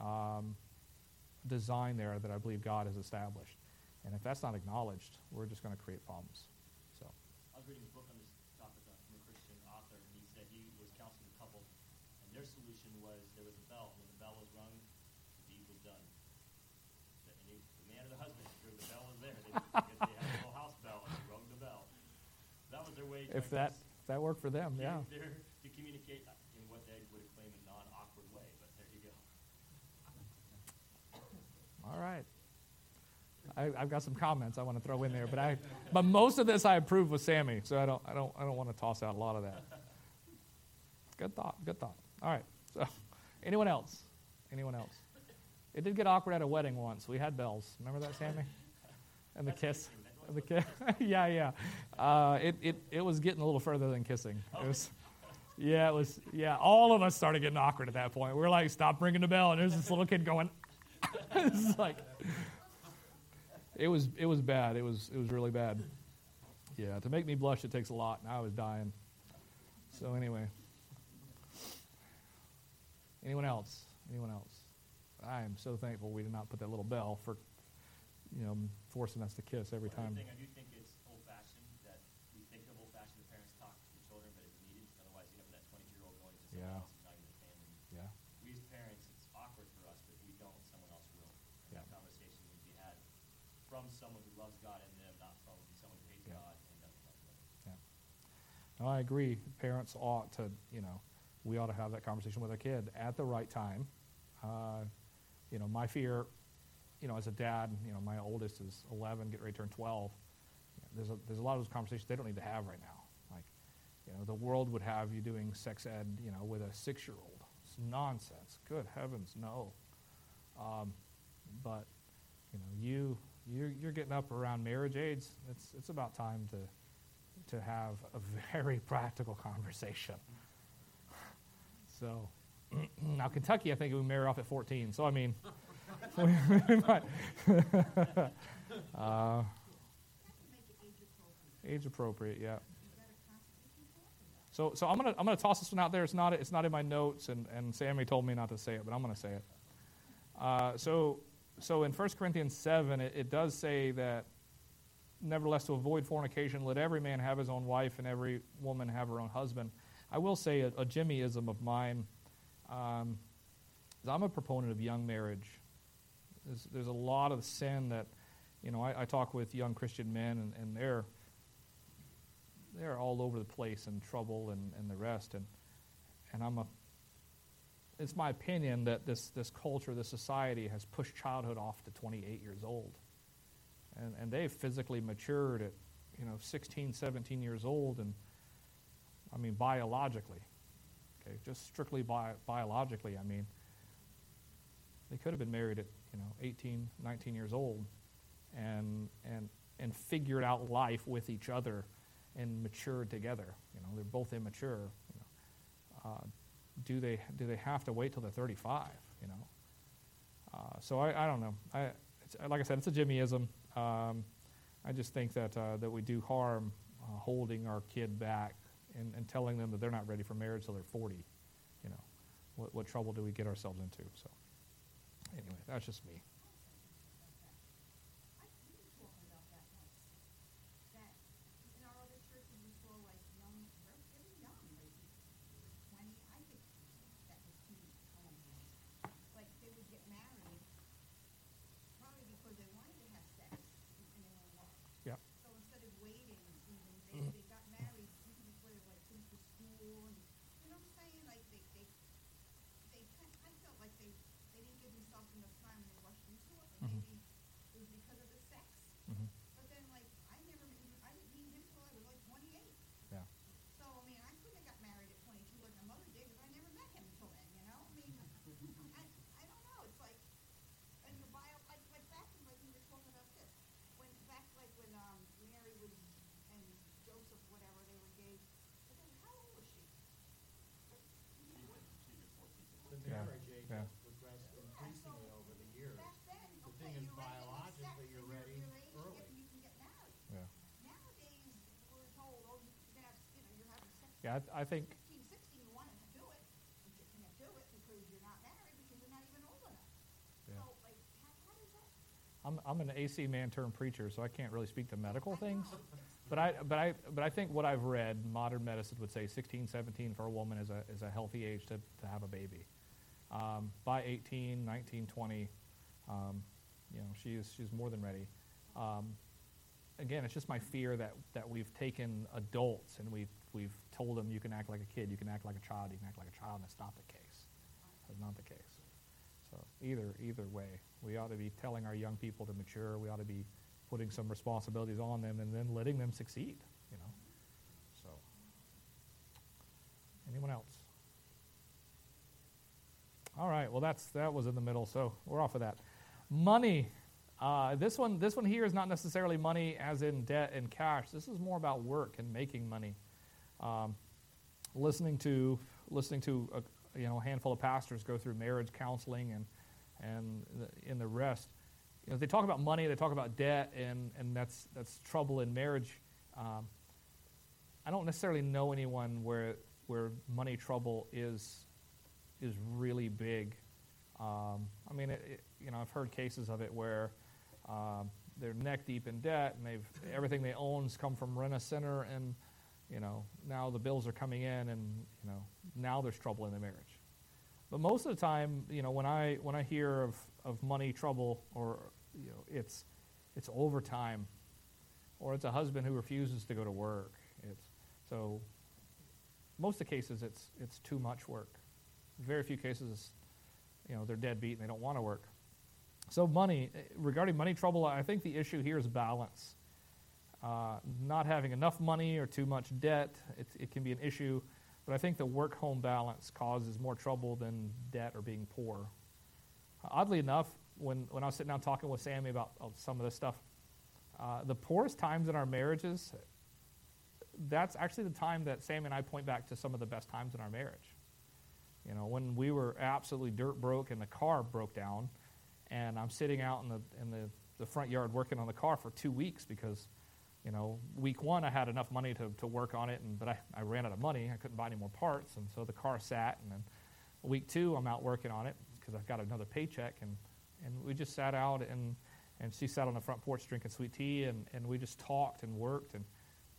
design there that I believe God has established, and if that's not acknowledged, we're just going to create problems. So I was reading a book on this topic from a Christian author, and he said he was counseling a couple, and their solution was there was a bell. When the bell was rung, the deed was done. The man or the husband, the bell was there. They had a little house bell, and they rung the bell. That was their way. If that worked for them, yeah. To communicate in what they would claim a non-awkward way, but there you go. All right. I've got some comments I want to throw in there, but most of this I approve with Sammy, so I don't want to toss out a lot of that. Good thought. All right. So, anyone else? It did get awkward at a wedding once. We had bells. Remember that, Sammy? And the kiss. And the kiss. Yeah. It was getting a little further than kissing. It was. Yeah. All of us started getting awkward at that point. We were like, "Stop ringing the bell!" And there's this little kid going. It's like. It was bad. It was really bad. Yeah, to make me blush, it takes a lot, and I was dying. So anyway. Anyone else? I am so thankful we did not put that little bell for, forcing us to kiss every time. I do think it's old-fashioned that we think of old-fashioned the parents talk to the children, but it's needed. Otherwise, you have that 22-year-old going to someone else who's not even a family. Yeah. We as parents, it's awkward for us, but if we don't, someone else will. And that conversation needs to be had from someone who loves God in them, not from someone who hates God and doesn't love them. Yeah. No, I agree. Parents ought to, we ought to have that conversation with our kid at the right time. My fear, as a dad, my oldest is 11, getting ready to turn 12. There's a lot of those conversations they don't need to have right now. Like, the world would have you doing sex ed, with a 6-year-old. It's nonsense. Good heavens, no. But, you're getting up around marriage age. It's about time to have a very practical conversation. So, now Kentucky, I think we marry off at 14. So I mean, we might. Age appropriate, yeah. So I'm gonna toss this one out there. It's not in my notes, and Sammy told me not to say it, but I'm gonna say it. So in 1 Corinthians 7, it does say that, nevertheless, to avoid fornication, let every man have his own wife and every woman have her own husband. I will say a Jimmyism of mine. I'm a proponent of young marriage. There's a lot of sin that, I talk with young Christian men, and they're all over the place in trouble and the rest. And it's my opinion that this culture, this society has pushed childhood off to 28 years old. And they've physically matured at, 16, 17 years old, and biologically. Okay, just strictly biologically, they could have been married at, 18, 19 years old and figured out life with each other and matured together. They're both immature. Do they have to wait till they're 35? So I don't know. Like I said, it's a Jimmyism. I just think that we do harm holding our kid back and telling them that they're not ready for marriage till they're 40. What trouble do we get ourselves into? So anyway, that's just me. Yeah, I think 15, 16, you want to do it, but you can't do it because you're not married because you're not even old enough. Yeah. So, like, how does that? I'm an AC man turned preacher, so I can't really speak to medical things. But I think what I've read, modern medicine would say 16, 17 for a woman is a healthy age to have a baby. By 18, 19, 20, she's more than ready. Again, it's just my fear that we've taken adults and we've told them you can act like a kid, you can act like a child, you can act like a child, and it's not the case. It's not the case. So either way, we ought to be telling our young people to mature. We ought to be putting some responsibilities on them and then letting them succeed. So, anyone else? All right. Well, that was in the middle, so we're off of that. Money. This one here is not necessarily money as in debt and cash. This is more about work and making money. Listening to a handful of pastors go through marriage counseling and in the rest. They talk about money, they talk about debt, and that's trouble in marriage. I don't necessarily know anyone where money trouble is really big. I've heard cases of it where they're neck deep in debt, and everything they own's come from Rent-A-Center, and now the bills are coming in, and now there's trouble in the marriage. But most of the time, when I hear of money trouble, or it's overtime, or it's a husband who refuses to go to work. So most of the cases it's too much work. Very few cases, they're deadbeat and they don't want to work. So regarding money trouble, I think the issue here is balance. Not having enough money or too much debt, it can be an issue. But I think the work-home balance causes more trouble than debt or being poor. Oddly enough, when I was sitting down talking with Sammy about some of this stuff, the poorest times in our marriages, that's actually the time that Sammy and I point back to some of the best times in our marriage. When we were absolutely dirt broke and the car broke down, and I'm sitting out in the front yard working on the car for 2 weeks because week one I had enough money to work on it, but I ran out of money. I couldn't buy any more parts, and so the car sat. And then week two I'm out working on it because I've got another paycheck, and we just sat out, and she sat on the front porch drinking sweet tea, and we just talked and worked. And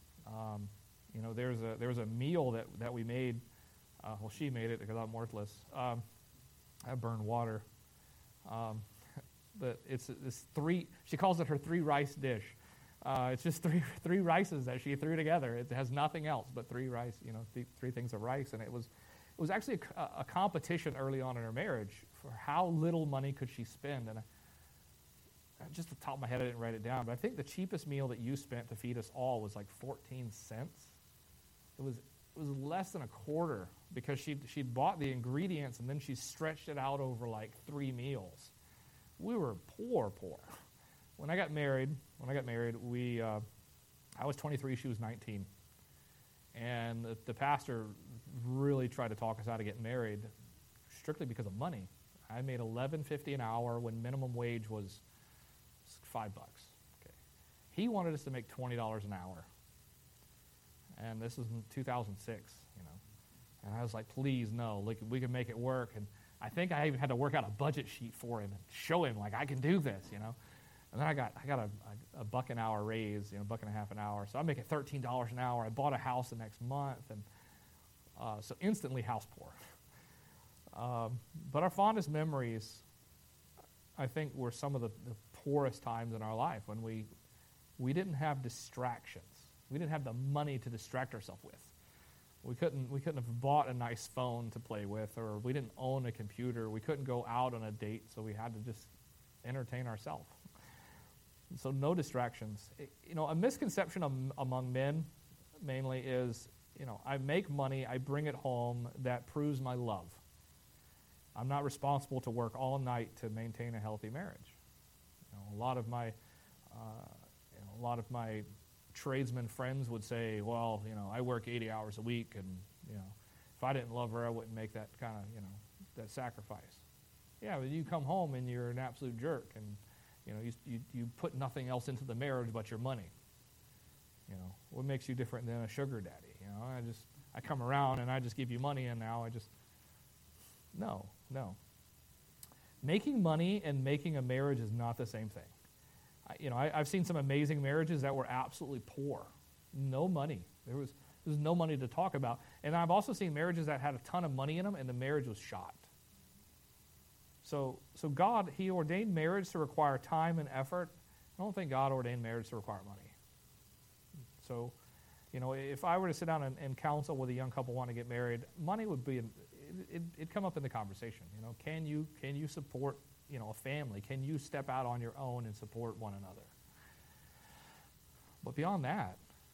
there was a meal that we made. She made it because I'm worthless. I burn water. But it's this she calls it her 3 rice dish. It's just three rices that she threw together. It has nothing else but 3 rice, three things of rice. And it was actually a competition early on in her marriage for how little money could she spend. And just off the top of my head, I didn't write it down, but I think the cheapest meal that you spent to feed us all was like 14 cents. It was less than a quarter because she'd bought the ingredients and then she stretched it out over like 3 meals. We were poor. When I got married, I was 23, she was 19. And the pastor really tried to talk us out of getting married strictly because of money. I made $11.50 an hour when minimum wage was $5. Okay. He wanted us to make $20 an hour. And this was in 2006, And I was like, please, no, we can make it work. And I think I even had to work out a budget sheet for him and show him, like, I can do this, And then I got a $1 an hour raise, $1.50 an hour. So I'm making $13 an hour. I bought a house the next month, and so instantly house poor. But our fondest memories, I think, were some of the poorest times in our life when we didn't have distractions. We didn't have the money to distract ourselves with. We couldn't have bought a nice phone to play with, or we didn't own a computer. We couldn't go out on a date, so we had to just entertain ourselves. So no distractions. A misconception among men mainly is, I make money, I bring it home, that proves my love. I'm not responsible to work all night to maintain a healthy marriage. A lot of my tradesmen friends would say, well, I work 80 hours a week, and if I didn't love her, I wouldn't make that kind of that sacrifice. Yeah, but you come home and you're an absolute jerk, and you put nothing else into the marriage but your money. What makes you different than a sugar daddy? I come around and I just give you money, and now no. Making money and making a marriage is not the same thing. I've seen some amazing marriages that were absolutely poor. No money. There was no money to talk about. And I've also seen marriages that had a ton of money in them, and the marriage was shot. So God, He ordained marriage to require time and effort. I don't think God ordained marriage to require money. So, if I were to sit down and counsel with a young couple wanting to get married, money would be, it'd come up in the conversation. Can you support, a family? Can you step out on your own and support one another? But beyond that,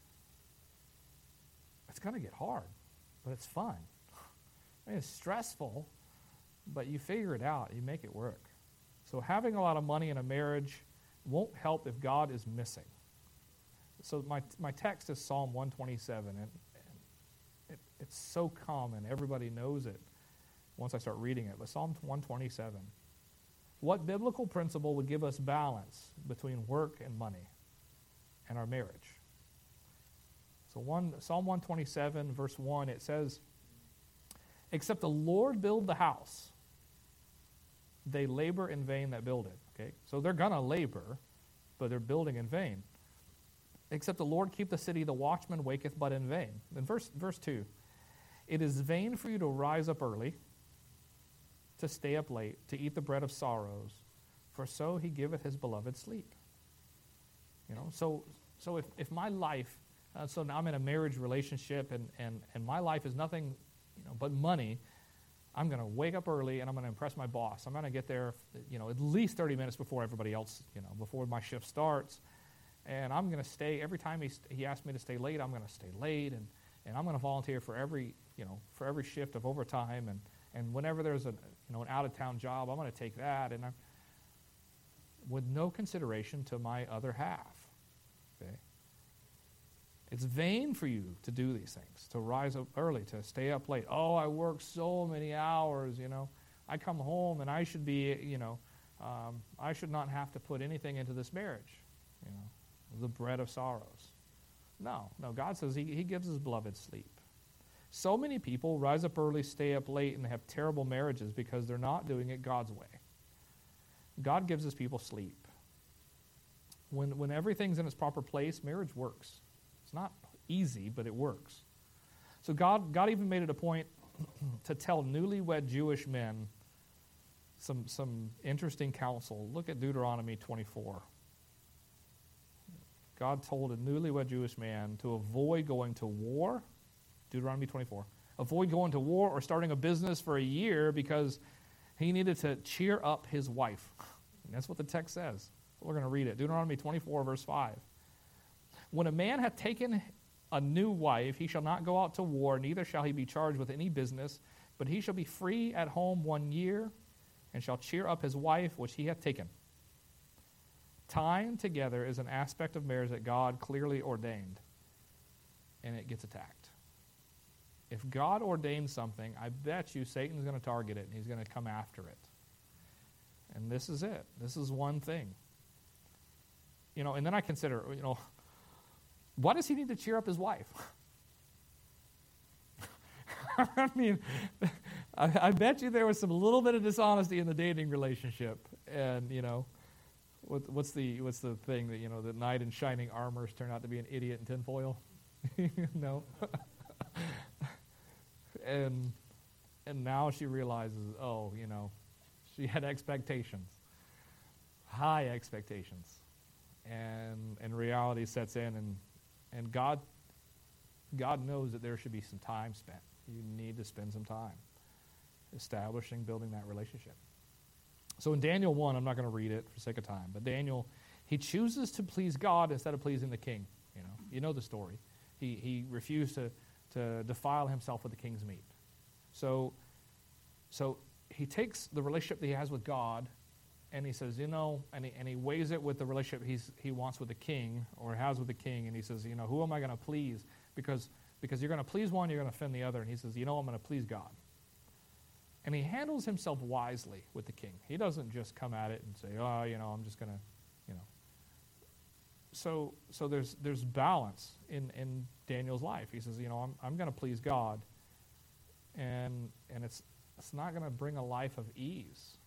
it's going to get hard, but it's fun. It's stressful, but you figure it out. You make it work. So having a lot of money in a marriage won't help if God is missing. So my text is Psalm 127, and it's so common. Everybody knows it once I start reading it. But Psalm 127. What biblical principle would give us balance between work and money and our marriage? So Psalm 127, verse 1, it says, "Except the Lord build the house, they labor in vain that build it." Okay, so they're going to labor, but they're building in vain. "Except the Lord keep the city, the watchman waketh but in vain." Then verse 2, "It is vain for you to rise up early, to stay up late, to eat the bread of sorrows, for so he giveth his beloved sleep." So if my life, so now I'm in a marriage relationship, and my life is nothing, but money, I'm going to wake up early and I'm going to impress my boss. I'm going to get there, at least 30 minutes before everybody else, before my shift starts. And I'm going to stay, every time he asks me to stay late, I'm going to stay late. And I'm going to volunteer for every shift of overtime. And whenever there's an out-of-town job, I'm going to take that. And with no consideration to my other half. Okay? It's vain for you to do these things, to rise up early, to stay up late. Oh, I work so many hours, I come home and I should be, I should not have to put anything into this marriage, the bread of sorrows. No, God says he gives his beloved sleep. So many people rise up early, stay up late, and have terrible marriages because they're not doing it God's way. God gives his people sleep. When everything's in its proper place, marriage works. It's not easy, but it works. So God even made it a point to tell newlywed Jewish men some interesting counsel. Look at Deuteronomy 24. God told a newlywed Jewish man to avoid going to war. Deuteronomy 24. Avoid going to war or starting a business for a year because he needed to cheer up his wife. And that's what the text says. We're going to read it. Deuteronomy 24, verse 5. "When a man hath taken a new wife, he shall not go out to war, neither shall he be charged with any business, but he shall be free at home 1 year, and shall cheer up his wife which he hath taken." Time together is an aspect of marriage that God clearly ordained, and it gets attacked. If God ordains something, I bet you Satan's going to target it, and he's going to come after it. And this is it. This is one thing. And then I consider, why does he need to cheer up his wife? I mean, I bet you there was some little bit of dishonesty in the dating relationship. And, what's the thing that, the knight in shining armors turned out to be an idiot in tinfoil? No. And now she realizes, she had expectations, high expectations. And reality sets in, and God knows that there should be some time spent. You need to spend some time establishing, building that relationship. So in Daniel 1, I'm not going to read it for sake of time, but Daniel, he chooses to please God instead of pleasing the king. You know the story. He refused to defile himself with the king's meat. So he takes the relationship that he has with God, and he says, and he weighs it with the relationship he wants with the king, or has with the king, and he says, who am I going to please? Because you're going to please one, you're going to offend the other. And he says, I'm going to please God. And he handles himself wisely with the king. He doesn't just come at it and say, I'm just going to, So there's balance in Daniel's life. He says, I'm going to please God, and it's not going to bring a life of ease,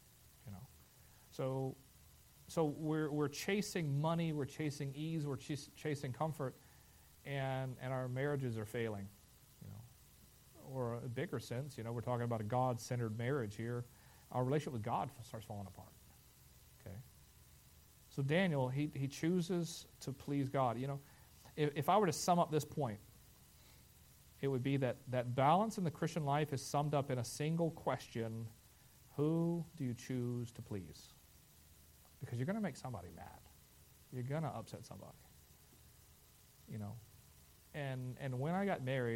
So we're chasing money, we're chasing ease, we're chasing comfort, and our marriages are failing, Or a bigger sense, we're talking about a God-centered marriage here. Our relationship with God starts falling apart. Okay. So Daniel, he chooses to please God. If I were to sum up this point, it would be that balance in the Christian life is summed up in a single question: who do you choose to please? Because you're going to make somebody mad. You're going to upset somebody. And when I got married,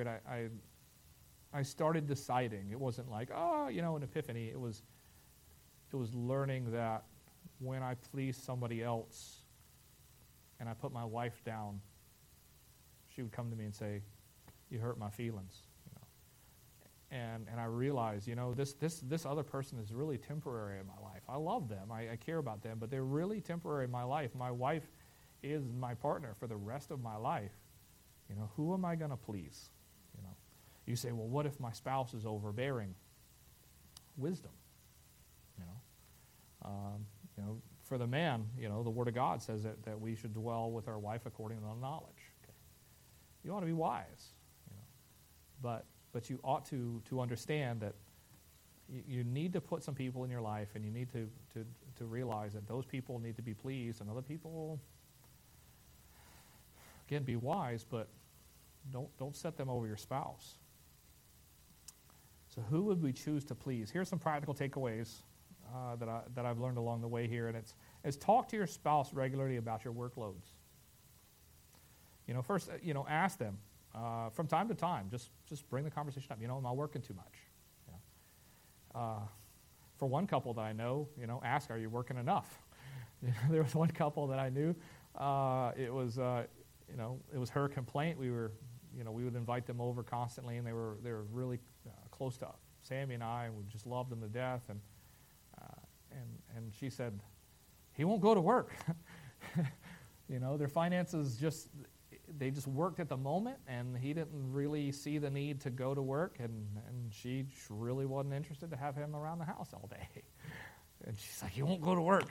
I started deciding. It wasn't like, an epiphany. It was learning that when I pleased somebody else and I put my wife down, she would come to me and say, "You hurt my feelings." And I realized, this other person is really temporary in my life. I love them. I care about them, but they're really temporary in my life. My wife is my partner for the rest of my life. Who am I going to please? You say, well, what if my spouse is overbearing? Wisdom. For the man, the Word of God says that we should dwell with our wife according to knowledge. Okay. You ought to be wise, but you ought to understand that you need to put some people in your life, and you need to realize that those people need to be pleased, and other people, again, be wise, but don't set them over your spouse. So who would we choose to please? Here's some practical takeaways that I've learned along the way here, and it's talk to your spouse regularly about your workloads. First, ask them from time to time. Just bring the conversation up. Am I working too much? For one couple that I know, ask, are you working enough? There was one couple that I knew. It was her complaint. We would invite them over constantly, and they were really close to Sammy and I, and we just loved them to death. And she said, he won't go to work. Their finances they just worked at the moment, and he didn't really see the need to go to work, and she really wasn't interested to have him around the house all day. And she's like, he won't go to work.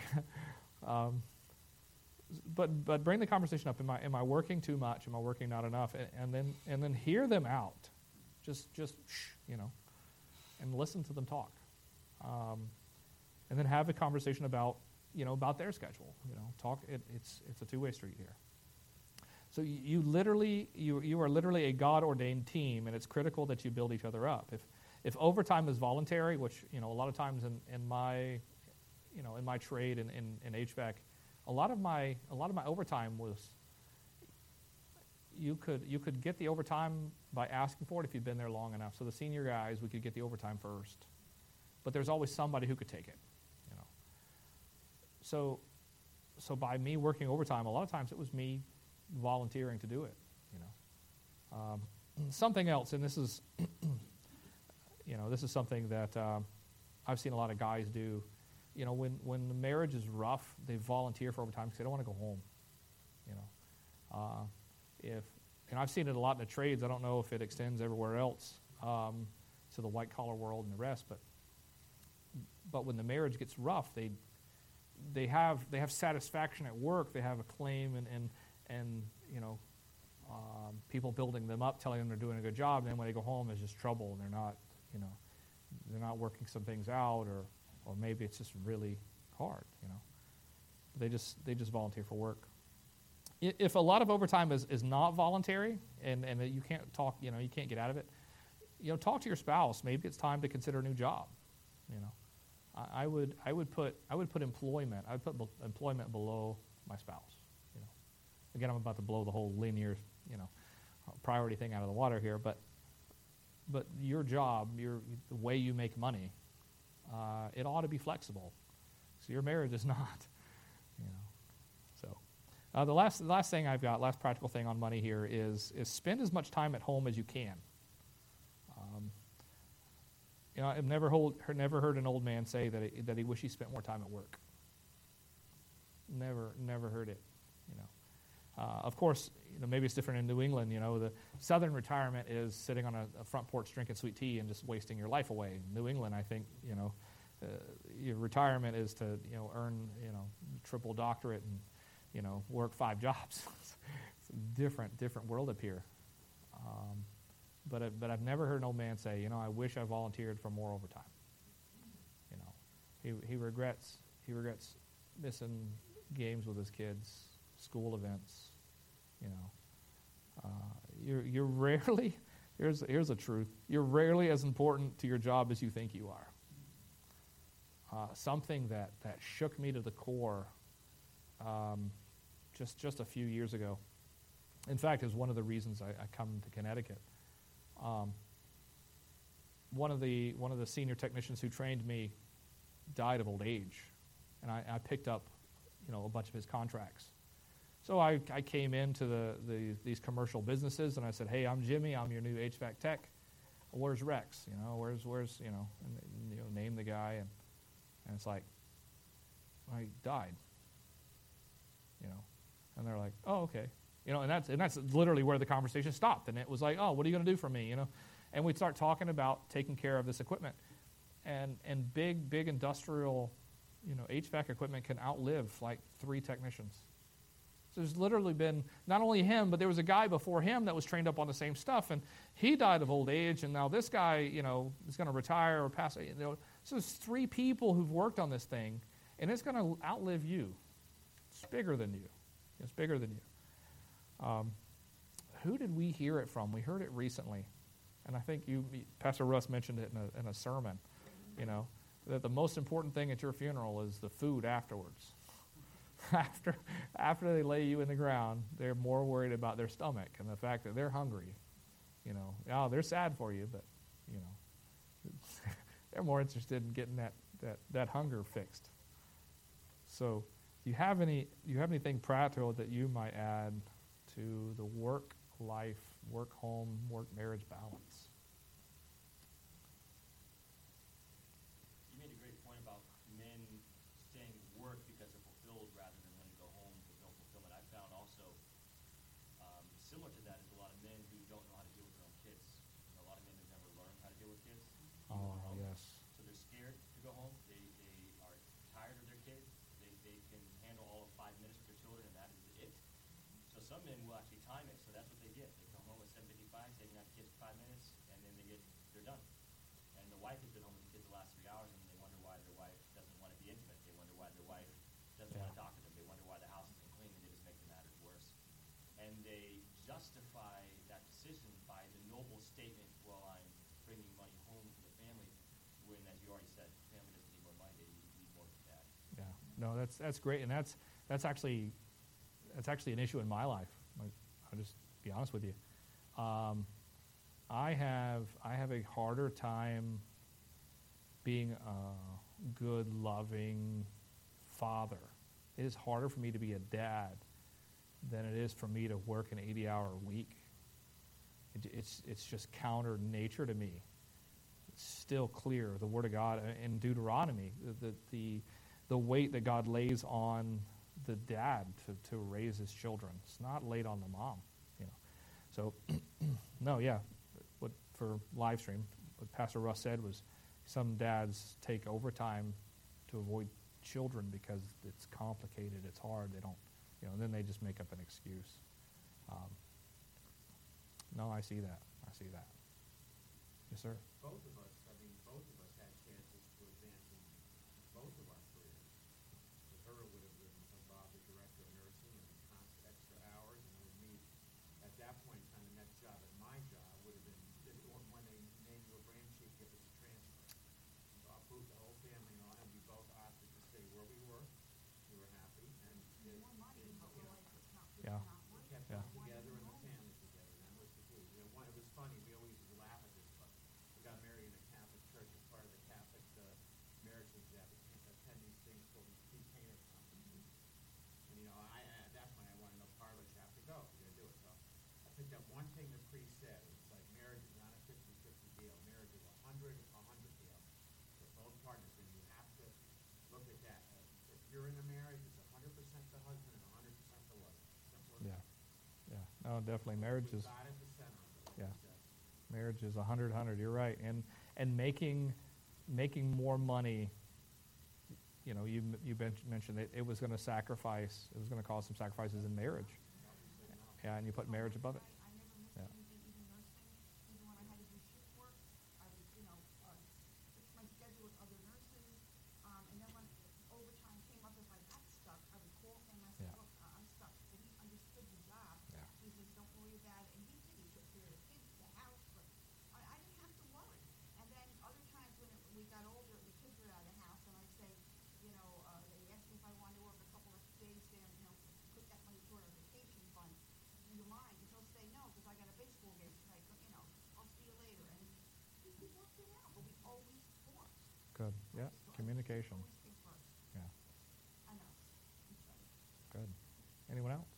But bring the conversation up. Am I working too much? Am I working not enough? And then hear them out. Just and listen to them talk. And then have a conversation about their schedule. Talk. It's a two-way street here. So you are literally a God-ordained team, and it's critical that you build each other up. If overtime is voluntary, which a lot of times in my trade in HVAC, a lot of my overtime was you could get the overtime by asking for it if you'd been there long enough. So the senior guys, we could get the overtime first, but there's always somebody who could take it. So by me working overtime, a lot of times it was me volunteering to do it. Something else, and this is something that I've seen a lot of guys do. When the marriage is rough, they volunteer for overtime because they don't want to go home. And I've seen it a lot in the trades. I don't know if it extends everywhere else to the white collar world and the rest. But when the marriage gets rough, they have satisfaction at work. They have acclaim and people building them up, telling them they're doing a good job. And then when they go home, it's just trouble, and they're not working some things out, or maybe it's just really hard. They just volunteer for work. If a lot of overtime is not voluntary and you can't talk, you can't get out of it, talk to your spouse. Maybe it's time to consider a new job. I would put employment. I would put employment below my spouse. Again, I'm about to blow the whole linear, priority thing out of the water here. But your job, the way you make money, it ought to be flexible. So your marriage is not. So the last thing I've got, last practical thing on money here is spend as much time at home as you can. I've never heard an old man say that he wished he spent more time at work. Never heard it. Of course, maybe it's different in New England. The Southern retirement is sitting on a front porch drinking sweet tea and just wasting your life away. In New England, I think, your retirement is to, earn, triple doctorate and, work 5 jobs. It's a different world up here. But I've never heard an old man say, I wish I volunteered for more overtime. He regrets missing games with his kids, school events. You're rarely. Here's a truth. You're rarely as important to your job as you think you are. Something that shook me to the core just a few years ago. In fact, is one of the reasons I come to Connecticut. One of the senior technicians who trained me died of old age, and I picked up, a bunch of his contracts. So I came into these commercial businesses, and I said, "Hey, I'm Jimmy. I'm your new HVAC tech. Where's Rex? Where's and name the guy, and it's like, I died. And they're like, "Oh, okay." And that's literally where the conversation stopped. And it was like, "Oh, what are you going to do for me?" And we'd start talking about taking care of this equipment, and big industrial, HVAC equipment can outlive like 3 technicians. So there's literally been not only him, but there was a guy before him that was trained up on the same stuff, and he died of old age, and now this guy, is going to retire or pass. So there's 3 people who've worked on this thing, and it's going to outlive you. It's bigger than you. It's bigger than you. Who did we hear it from? We heard it recently, and I think Pastor Russ mentioned it in a sermon. That the most important thing at your funeral is the food afterwards. After they lay you in the ground, they're more worried about their stomach and the fact that they're hungry. They're sad for you, but they're more interested in getting that hunger fixed. So, do you have anything practical that you might add to the work-life, work-home, work-marriage balance? You made a great point about men staying at work because they're fulfilled rather than wanting to go home with no fulfillment. I found also similar to that is a lot of men who don't know how to deal with their own kids. A lot of men have never learned how to deal with kids. Oh, yes. So they're scared to go home. They are tired of their kids. They can handle all of 5 minutes with their children, and that is it. So some men will actually time it, so that's what they get. They come home at 7:55, say they have kids for 5 minutes, and then they're done. And the wife has been home with the kids the last 3 hours, and they wonder why their wife doesn't want to be intimate. They wonder why their wife doesn't want to talk to them. They wonder why the house isn't clean, and they just make the matters worse. And they justify that decision by the noble statement, "Well, I'm bringing money home to the family," when, as you already said, family doesn't need more money; they need more than that. Yeah, no, that's great, and that's actually an issue in my life. I'll just be honest with you. I have a harder time being a good, loving father. It is harder for me to be a dad than it is for me to work an 80-hour week. It's just counter nature to me. It's still clear, the Word of God in Deuteronomy, the weight that God lays on the dad to raise his children. It's not laid on the mom, So, no, yeah. What for live stream, what Pastor Russ said was some dads take overtime to avoid children because it's complicated, it's hard, they don't, and then they just make up an excuse. No, I see that. Yes, sir. Both of us had chances to advance in both of our careers. With her, it would have been Bob, the director of nursing, and constant extra hours, and with me, at that point in time, the next job at my job would have been when they named you a branch chief, it was a transfer. So I proved the whole family on, and we both opted to stay where we were. We were happy, and More money, but we're like, it's not, Yeah. not we working. kept Yeah. us together and the family together, and that was the key. It was funny, we always laugh at this, but we got married in a Catholic church as part of the Catholic marriage exam. We can't attend these things called pre-painter conferences. And at that point I wanted to know, Carlos, you have to go. You're going to do it. So I picked up one thing the priest said. It's like marriage is not a 50-50 deal. Marriage is a 100 deal. For both partners, and you have to look at that. If you're in a marriage, it's 100% the husband and 100% the wife. Simple as Yeah. that. Oh, definitely. Marriage is, God at the center of it, like yeah. you said. Marriage is 100, 100. You're right. And making more money, you know, you mentioned it was going to sacrifice, it was going to cause some sacrifices in marriage. Yeah, and you put marriage above it. I never missed Yeah. anything, even nursing, even when I had to do shift work. I was, 6 months schedule with other nurses. And then when overtime came up, if I got stuck, I would call him and I said, Yeah. look, I'm stuck. And he understood the job. Yeah. He says, don't worry about it. And he did. He took care of the kids, the house, but I didn't have to worry. And then other times when we got older, the kids were out of the house, and I'd say, they asked me if I wanted to work a couple of days there, put that money toward a vacation fund. Do you mind? And he'll say no, because I got a baseball game tonight, but, I'll see you later. And we worked it out, but we always fought. Good. Yeah. Communication. Always came first. Yeah. I know. I'm sorry. Good. Anyone else?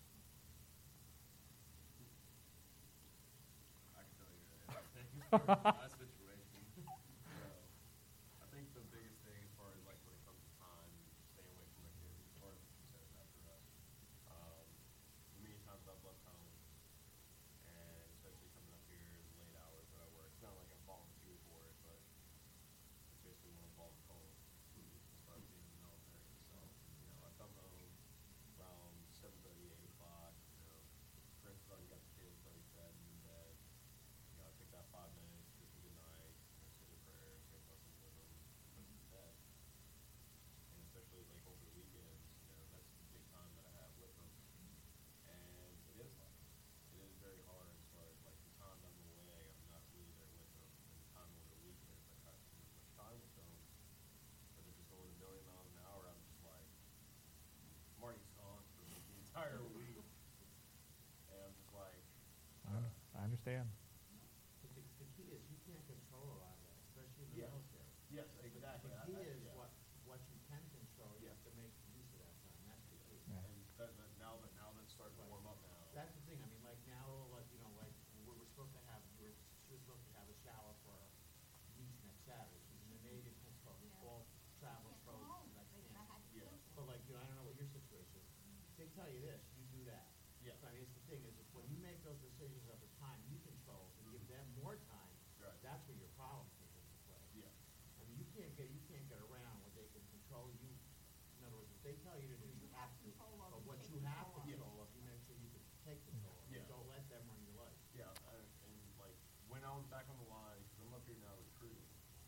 I can tell you my situation. I think the biggest thing as far as like when it comes to time, staying away from my kids, as far as what you said about for us. Many times I've left home, and especially coming up here in the late hours that I work. It's not like I volunteer for it, but it's basically when I'm volunteering as far as being in the military. So, I come home around 7:30, 8 o'clock. Prince already got the kids already fed and in bed. I take that 5 minutes, just a good night, say the prayer, say a blessing with them, put them to bed. And especially like over the weekends, that's the big time that I have with them. And it is hard. It is very hard as far as like the time I'm away, I'm not really there with them. And the time over the weekends, I try to spend as much time with them. But they're just going a million miles an hour. I'm just like, I'm already gone for like, the entire week. And I'm just like, I understand. But the key is you can't control a lot of that, especially in the Yeah. military. yes, exactly. The key is yeah. what you can control, you Yeah. have to make use of that time. That's the key. Yeah. And now that's starting to warm up now. That's the thing. I mean, like now, like we're supposed to have, she was supposed to have a shower for her niece next Saturday. She's in the Navy in Pittsburgh. Yeah. All travel Can't come frozen. home. Like, They- I had to Yeah. cancel. but like, I don't know what your situation is. They tell you this, you do that. Yeah. So I mean, it's the thing is, when you make those decisions of the time you control and give them more time, Right. that's where your problem comes into play. Yeah. I mean, you can't get around what they can control you. In other words, if they tell you to do, you have to. control of, But you what take you have control of. control of, you make sure you can take control of. Yeah. Don't let them run your life. Yeah, and like when I was back on the line, because I'm up here now recruiting,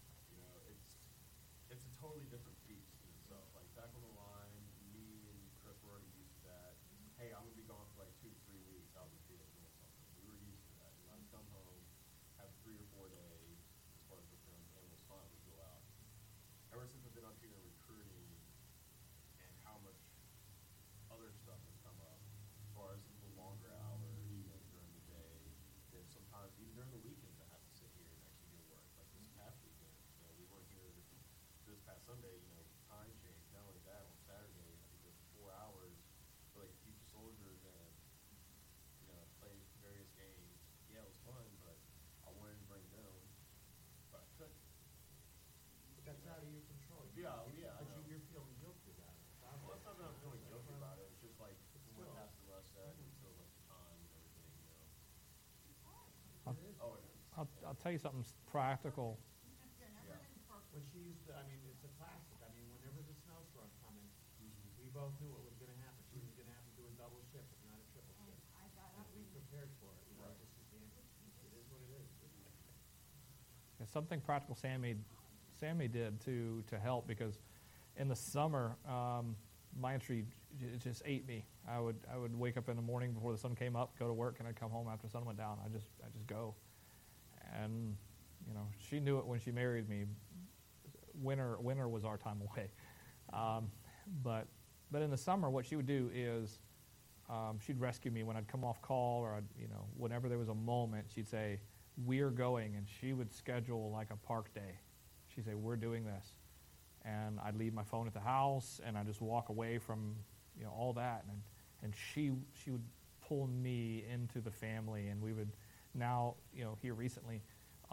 it's a totally different beast in itself. Like back on the line, me and Chris were already used to that. Hey, I'm gonna be gone for like 2 to 3 weeks out in the field doing something. We were used to that. I'd come home, have 3 or 4 days as far as the animals fun, we go out. Ever since I've been up here recruiting, and how much other stuff has come up as far as the longer hours, during the day, then sometimes even during the weekends I have to sit here and actually do work. Like this past weekend, we weren't here this past Sunday, time change. Not only that, on Saturday, I think it was 4 hours for like future soldiers and, play various games. Yeah, it was fun, but I wanted to bring them, but I couldn't. But that's out of your control. Yeah, yeah, I But know. you're feeling guilty about it. Well, it's not that I'm feeling guilty about it. It's just like when still- it has to rush that until like the time and everything, I'll, It is. Oh, it is. I'll tell you something practical. Yeah, never Yeah. been perfect. When she used to, I mean, it's a classic. I mean, whenever the snowstorm coming, Mm-hmm. we both knew what was going to happen. She was going to have to do a double shift, if not a triple And shift. I got And up we and prepared for it. Right. It is what it is. It's something practical Sammy did to help, because in the summer, my entry just ate me. I would wake up in the morning before the sun came up, go to work, and I'd come home after the sun went down. I just go, and she knew it when she married me. Winter was our time away, but in the summer, what she would do is she'd rescue me when I'd come off call, or whenever there was a moment, she'd say, "We're going," and she would schedule like a park day. She'd say, "We're doing this," and I'd leave my phone at the house, and I'd just walk away from all that, and she would pull me into the family, and we would now here recently.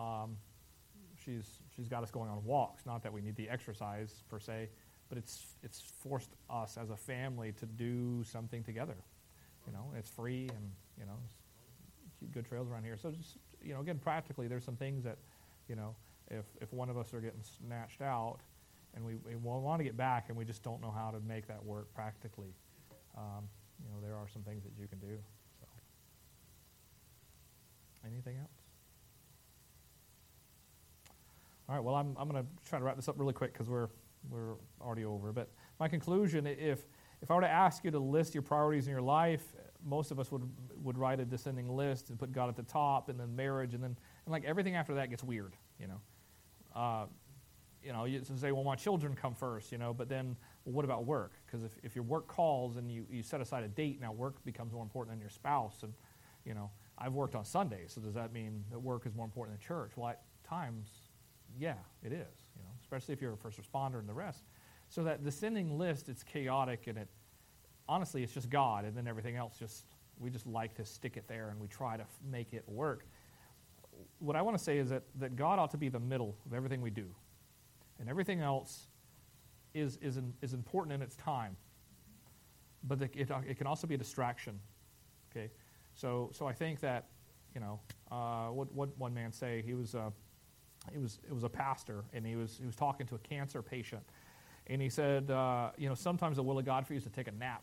She's got us going on walks. Not that we need the exercise per se, but it's forced us as a family to do something together. It's free, and good trails around here. So just, again, practically, there's some things that, if one of us are getting snatched out and we want to get back and we just don't know how to make that work practically, there are some things that you can do. So, anything else? All right, well, I'm going to try to wrap this up really quick because we're already over. But my conclusion, if I were to ask you to list your priorities in your life, most of us would write a descending list and put God at the top, and then marriage, and like everything after that gets weird. You say, well, my children come first, but then, well, what about work? Because if your work calls and you set aside a date, now work becomes more important than your spouse. And, I've worked on Sundays, so does that mean that work is more important than church? Well, at times, yeah, it is, especially if you're a first responder and the rest. So that descending list, it's chaotic, and honestly, it's just God, and then everything else we just like to stick it there, and we try to make it work. What I want to say is that God ought to be the middle of everything we do, and everything else is important in its time, but it can also be a distraction. Okay, so I think that what one man say, it was a pastor, and he was talking to a cancer patient, and he said, sometimes the will of God for you is to take a nap.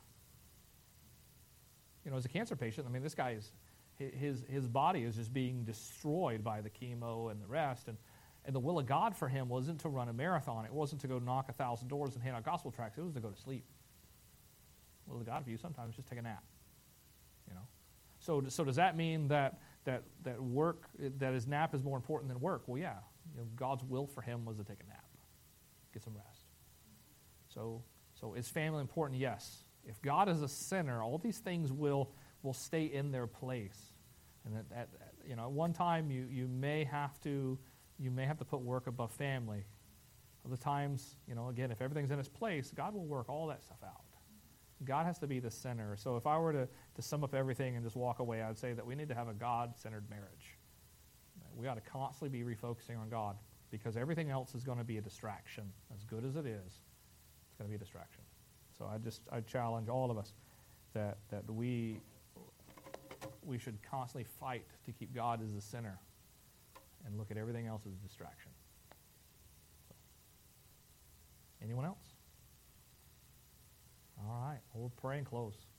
As a cancer patient, this guy his body is just being destroyed by the chemo and the rest, and the will of God for him wasn't to run a marathon. It wasn't to go knock 1,000 doors and hand out gospel tracts. It was to go to sleep. The will of God for you sometimes is just take a nap. So does that mean that work, that his nap is more important than work? Well, yeah. God's will for him was to take a nap, get some rest. So is family important? Yes. If God is a center, all these things will stay in their place. And at one time you may have to put work above family. Other times, again, if everything's in its place, God will work all that stuff out. God has to be the center. So if I were to sum up everything and just walk away, I'd say that we need to have a God-centered marriage. We ought to constantly be refocusing on God, because everything else is going to be a distraction. As good as it is, it's going to be a distraction. So I challenge all of us that we should constantly fight to keep God as the center and look at everything else as a distraction. So, anyone else? All right, we'll pray and close.